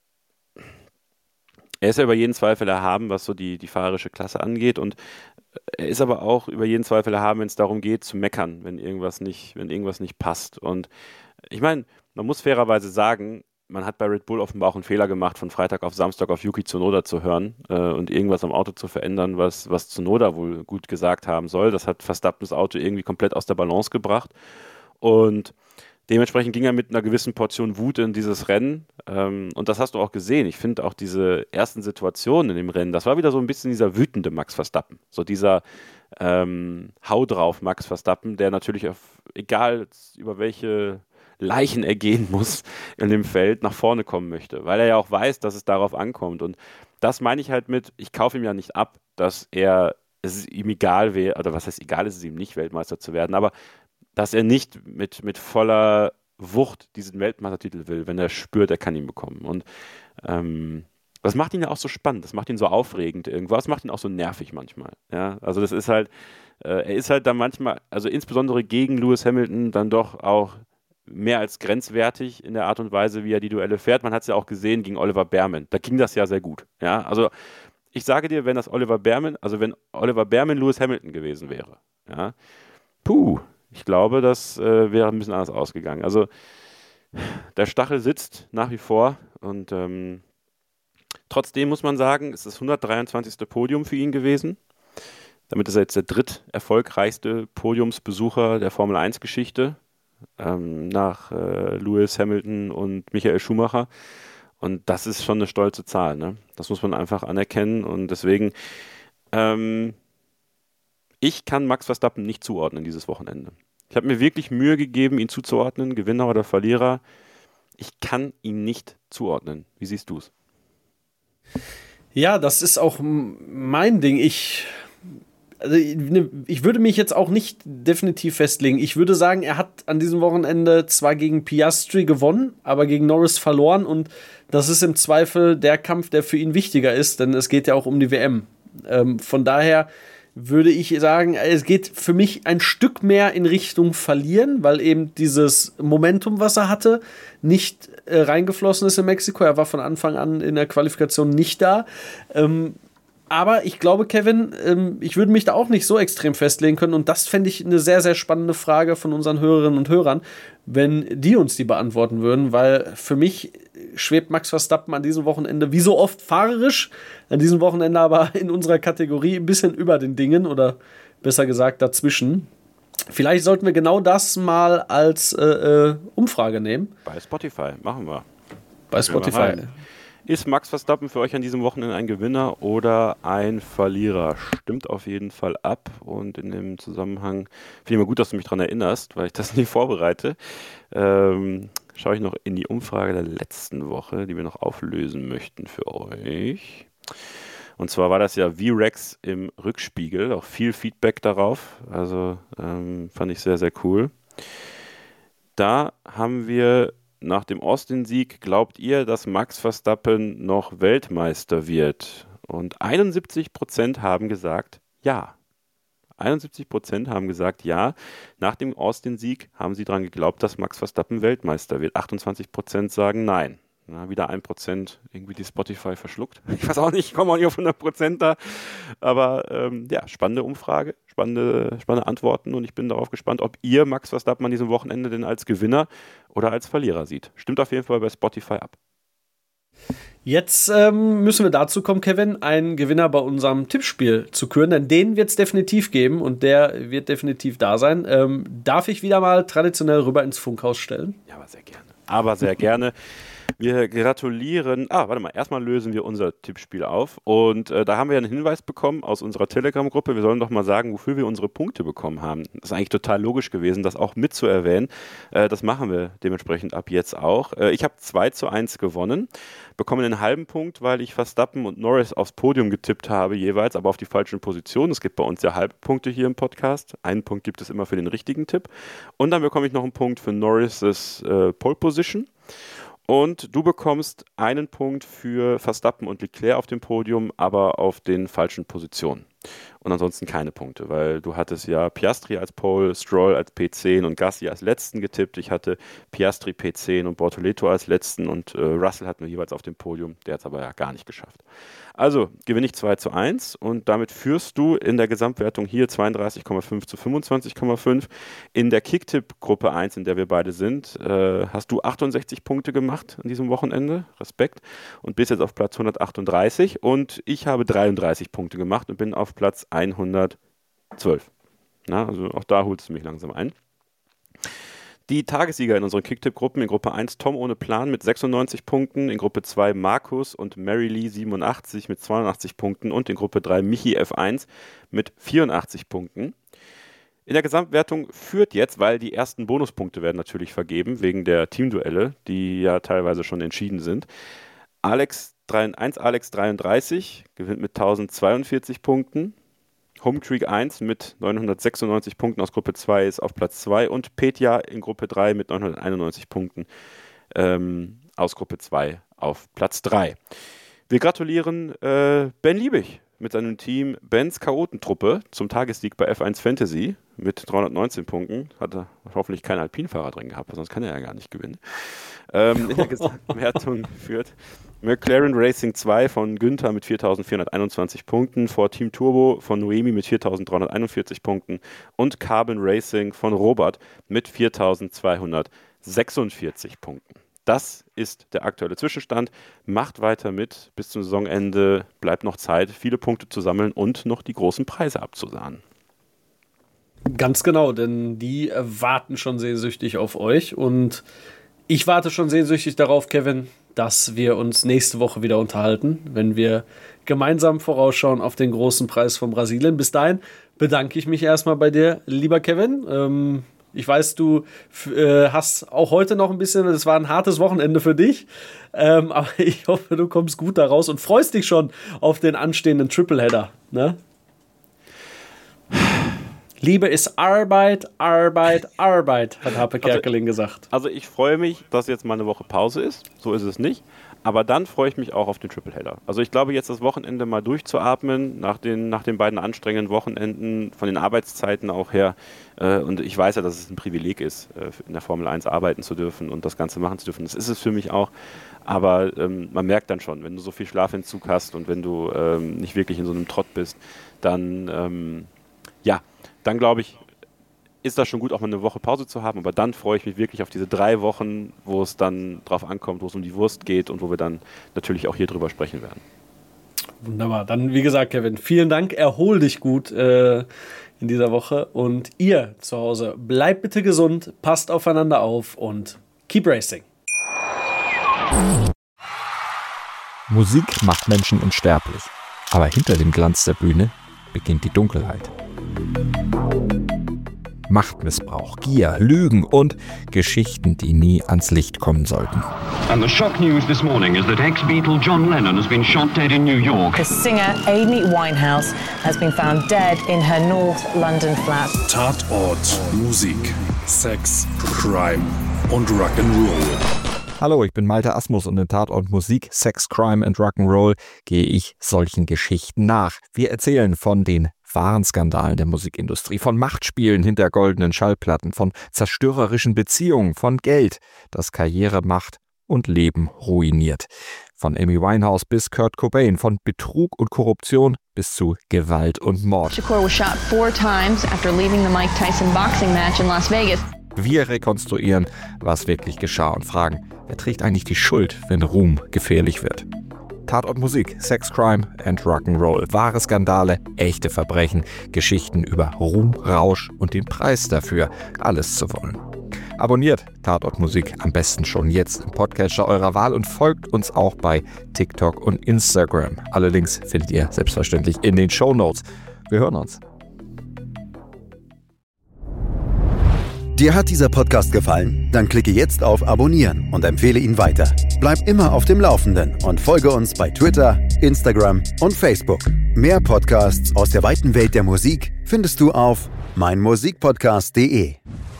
er ist ja über jeden Zweifel erhaben, was so die fahrerische Klasse angeht, und er ist aber auch über jeden Zweifel erhaben, wenn es darum geht, zu meckern, wenn irgendwas nicht passt. Und ich meine, man muss fairerweise sagen, man hat bei Red Bull offenbar auch einen Fehler gemacht, von Freitag auf Samstag auf Yuki Tsunoda zu hören und irgendwas am Auto zu verändern, was Tsunoda wohl gut gesagt haben soll. Das hat Verstappens Auto irgendwie komplett aus der Balance gebracht. Und dementsprechend ging er mit einer gewissen Portion Wut in dieses Rennen. Und das hast du auch gesehen. Ich finde auch diese ersten Situationen in dem Rennen, das war wieder so ein bisschen dieser wütende Max Verstappen. So dieser Hau drauf Max Verstappen, der natürlich egal über welche Leichen er gehen muss in dem Feld, nach vorne kommen möchte, weil er ja auch weiß, dass es darauf ankommt. Und das meine ich halt mit, ich kaufe ihm ja nicht ab, dass es ihm egal wäre, oder was heißt egal, ist es ihm nicht, Weltmeister zu werden, aber dass er nicht mit voller Wucht diesen Weltmeistertitel will, wenn er spürt, er kann ihn bekommen. Und das macht ihn ja auch so spannend, das macht ihn so aufregend irgendwas, das macht ihn auch so nervig manchmal. Ja? Also das ist halt, er ist halt dann manchmal, also insbesondere gegen Lewis Hamilton, dann doch auch mehr als grenzwertig in der Art und Weise, wie er die Duelle fährt. Man hat es ja auch gesehen gegen Oliver Bearman. Da ging das ja sehr gut. Ja? Also ich sage dir, wenn Oliver Bearman Lewis Hamilton gewesen wäre, ja, ich glaube, das wäre ein bisschen anders ausgegangen. Also der Stachel sitzt nach wie vor und trotzdem muss man sagen, es ist das 123. Podium für ihn gewesen. Damit ist er jetzt der dritterfolgreichste Podiumsbesucher der Formel-1-Geschichte nach Lewis Hamilton und Michael Schumacher. Und das ist schon eine stolze Zahl. Ne? Das muss man einfach anerkennen. Und deswegen, ich kann Max Verstappen nicht zuordnen dieses Wochenende. Ich habe mir wirklich Mühe gegeben, ihn zuzuordnen, Gewinner oder Verlierer. Ich kann ihn nicht zuordnen. Wie siehst du es? Ja, das ist auch mein Ding. Ich würde mich jetzt auch nicht definitiv festlegen. Ich würde sagen, er hat an diesem Wochenende zwar gegen Piastri gewonnen, aber gegen Norris verloren. Und das ist im Zweifel der Kampf, der für ihn wichtiger ist, denn es geht ja auch um die WM. Von daher würde ich sagen, es geht für mich ein Stück mehr in Richtung Verlieren, weil eben dieses Momentum, was er hatte, nicht reingeflossen ist in Mexiko. Er war von Anfang an in der Qualifikation nicht da. Aber ich glaube, Kevin, ich würde mich da auch nicht so extrem festlegen können. Und das fände ich eine sehr, sehr spannende Frage von unseren Hörerinnen und Hörern, wenn die uns die beantworten würden. Weil für mich schwebt Max Verstappen an diesem Wochenende, wie so oft fahrerisch, an diesem Wochenende aber in unserer Kategorie ein bisschen über den Dingen oder besser gesagt dazwischen. Vielleicht sollten wir genau das mal als Umfrage nehmen. Bei Spotify, machen wir. Bei Spotify. Ist Max Verstappen für euch an diesem Wochenende ein Gewinner oder ein Verlierer? Stimmt auf jeden Fall ab. Und in dem Zusammenhang finde ich mal gut, dass du mich daran erinnerst, weil ich das nie vorbereite. Schaue ich noch in die Umfrage der letzten Woche, die wir noch auflösen möchten für euch. Und zwar war das ja V-Rex im Rückspiegel, auch viel Feedback darauf. Also fand ich sehr, sehr cool. Da haben wir nach dem Austin-Sieg, glaubt ihr, dass Max Verstappen noch Weltmeister wird? Und 71% haben gesagt, ja. 71% haben gesagt, ja. Nach dem Austin-Sieg haben sie daran geglaubt, dass Max Verstappen Weltmeister wird. 28% sagen nein. Ja, wieder 1% irgendwie die Spotify verschluckt. Ich weiß auch nicht, ich komme auch nicht auf 100% da. Aber ja, spannende Umfrage, spannende Antworten und ich bin darauf gespannt, ob ihr Max Verstappen an diesem Wochenende denn als Gewinner oder als Verlierer sieht. Stimmt auf jeden Fall bei Spotify ab. Jetzt müssen wir dazu kommen, Kevin, einen Gewinner bei unserem Tippspiel zu küren, denn den wird es definitiv geben und der wird definitiv da sein. Darf ich wieder mal traditionell rüber ins Funkhaus stellen? Ja, aber sehr gerne. Wir gratulieren. Warte mal. Erstmal lösen wir unser Tippspiel auf. Und da haben wir einen Hinweis bekommen aus unserer Telegram-Gruppe. Wir sollen doch mal sagen, wofür wir unsere Punkte bekommen haben. Das ist eigentlich total logisch gewesen, das auch mitzuerwähnen. Das machen wir dementsprechend ab jetzt auch. Ich habe 2:1 gewonnen. Bekomme einen halben Punkt, weil ich Verstappen und Norris aufs Podium getippt habe jeweils, aber auf die falschen Positionen. Es gibt bei uns ja halbe Punkte hier im Podcast. Einen Punkt gibt es immer für den richtigen Tipp. Und dann bekomme ich noch einen Punkt für Norris' Pole Position. Und du bekommst einen Punkt für Verstappen und Leclerc auf dem Podium, aber auf den falschen Positionen. Und ansonsten keine Punkte, weil du hattest ja Piastri als Pole, Stroll als P10 und Gasly als letzten getippt. Ich hatte Piastri P10 und Bortoleto als letzten und Russell hatten wir jeweils auf dem Podium. Der hat es aber ja gar nicht geschafft. Also gewinne ich 2:1 und damit führst du in der Gesamtwertung hier 32,5 zu 25,5. In der Kicktipp-Gruppe 1, in der wir beide sind, hast du 68 Punkte gemacht an diesem Wochenende. Respekt. Und bist jetzt auf Platz 138 und ich habe 33 Punkte gemacht und bin auf Platz 112. Na, also auch da holst du mich langsam ein. Die Tagessieger in unseren Kicktipp-Gruppen: in Gruppe 1 Tom ohne Plan mit 96 Punkten, in Gruppe 2 Markus und Mary Lee 87 mit 82 Punkten und in Gruppe 3 Michi F1 mit 84 Punkten. In der Gesamtwertung führt jetzt, weil die ersten Bonuspunkte werden natürlich vergeben, wegen der Teamduelle, die ja teilweise schon entschieden sind. Alex 33 gewinnt mit 1042 Punkten. Home Creek 1 mit 996 Punkten aus Gruppe 2 ist auf Platz 2 und Petja in Gruppe 3 mit 991 Punkten aus Gruppe 2 auf Platz 3. Wir gratulieren Ben Liebig mit seinem Team Bens Chaotentruppe zum Tagessieg bei F1 Fantasy mit 319 Punkten. Hat er hoffentlich keinen Alpinfahrer drin gehabt, sonst kann er ja gar nicht gewinnen. In der Gesamtwertung führt McLaren Racing 2 von Günther mit 4.421 Punkten, vor Team Turbo von Noemi mit 4.341 Punkten und Carbon Racing von Robert mit 4.246 Punkten. Das ist der aktuelle Zwischenstand. Macht weiter mit. Bis zum Saisonende bleibt noch Zeit, viele Punkte zu sammeln und noch die großen Preise abzusahnen. Ganz genau, denn die warten schon sehnsüchtig auf euch. Und ich warte schon sehnsüchtig darauf, Kevin, dass wir uns nächste Woche wieder unterhalten, wenn wir gemeinsam vorausschauen auf den großen Preis von Brasilien. Bis dahin bedanke ich mich erstmal bei dir, lieber Kevin. Ich weiß, du hast auch heute noch ein bisschen, es war ein hartes Wochenende für dich, aber ich hoffe, du kommst gut da raus und freust dich schon auf den anstehenden Tripleheader, ne? Liebe ist Arbeit, Arbeit, Arbeit, hat Harpe Kerkeling gesagt. Also ich freue mich, dass jetzt mal eine Woche Pause ist, so ist es nicht. Aber dann freue ich mich auch auf den Tripleheader. Also ich glaube, jetzt das Wochenende mal durchzuatmen, nach den beiden anstrengenden Wochenenden, von den Arbeitszeiten auch her. Und ich weiß ja, dass es ein Privileg ist, in der Formel 1 arbeiten zu dürfen und das Ganze machen zu dürfen. Das ist es für mich auch. Aber man merkt dann schon, wenn du so viel Schlafentzug hast und wenn du nicht wirklich in so einem Trott bist, dann glaube ich, ist das schon gut, auch mal eine Woche Pause zu haben, aber dann freue ich mich wirklich auf diese 3 Wochen, wo es dann drauf ankommt, wo es um die Wurst geht und wo wir dann natürlich auch hier drüber sprechen werden. Wunderbar. Dann, wie gesagt, Kevin, vielen Dank. Erhol dich gut in dieser Woche. Und ihr zu Hause, bleibt bitte gesund, passt aufeinander auf und keep racing. Musik macht Menschen unsterblich. Aber hinter dem Glanz der Bühne beginnt die Dunkelheit. Machtmissbrauch, Gier, Lügen und Geschichten, die nie ans Licht kommen sollten. And the shock news this morning is that ex-Beatle John Lennon has been shot dead in New York. The singer Amy Winehouse has been found dead in her North London flat. Tatort, Musik, Sex, Crime und Rock'n'Roll. Hallo, ich bin Malte Asmus und in Tatort Musik, Sex, Crime and Rock'n'Roll gehe ich solchen Geschichten nach. Wir erzählen von den wahren Skandalen der Musikindustrie, von Machtspielen hinter goldenen Schallplatten, von zerstörerischen Beziehungen, von Geld, das Karriere macht und Leben ruiniert. Von Amy Winehouse bis Kurt Cobain, von Betrug und Korruption bis zu Gewalt und Mord. Shakur was shot 4 times after leaving the Mike Tyson boxing match in Las Vegas. Wir rekonstruieren, was wirklich geschah und fragen, wer trägt eigentlich die Schuld, wenn Ruhm gefährlich wird? Tatort Musik, Sex, Crime and Rock'n'Roll. Wahre Skandale, echte Verbrechen, Geschichten über Ruhm, Rausch und den Preis dafür, alles zu wollen. Abonniert Tatort Musik am besten schon jetzt im Podcatcher eurer Wahl und folgt uns auch bei TikTok und Instagram. Alle Links findet ihr selbstverständlich in den Shownotes. Wir hören uns. Dir hat dieser Podcast gefallen? Dann klicke jetzt auf Abonnieren und empfehle ihn weiter. Bleib immer auf dem Laufenden und folge uns bei Twitter, Instagram und Facebook. Mehr Podcasts aus der weiten Welt der Musik findest du auf meinmusikpodcast.de.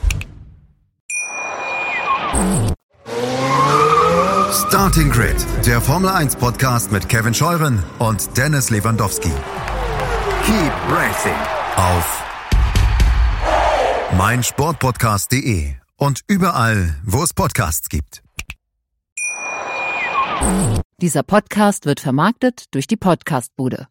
Starting Grid, der Formel 1 Podcast mit Kevin Scheuren und Dennis Lewandowski. Keep racing auf meinsportpodcast.de und überall, wo es Podcasts gibt. Dieser Podcast wird vermarktet durch die Podcastbude.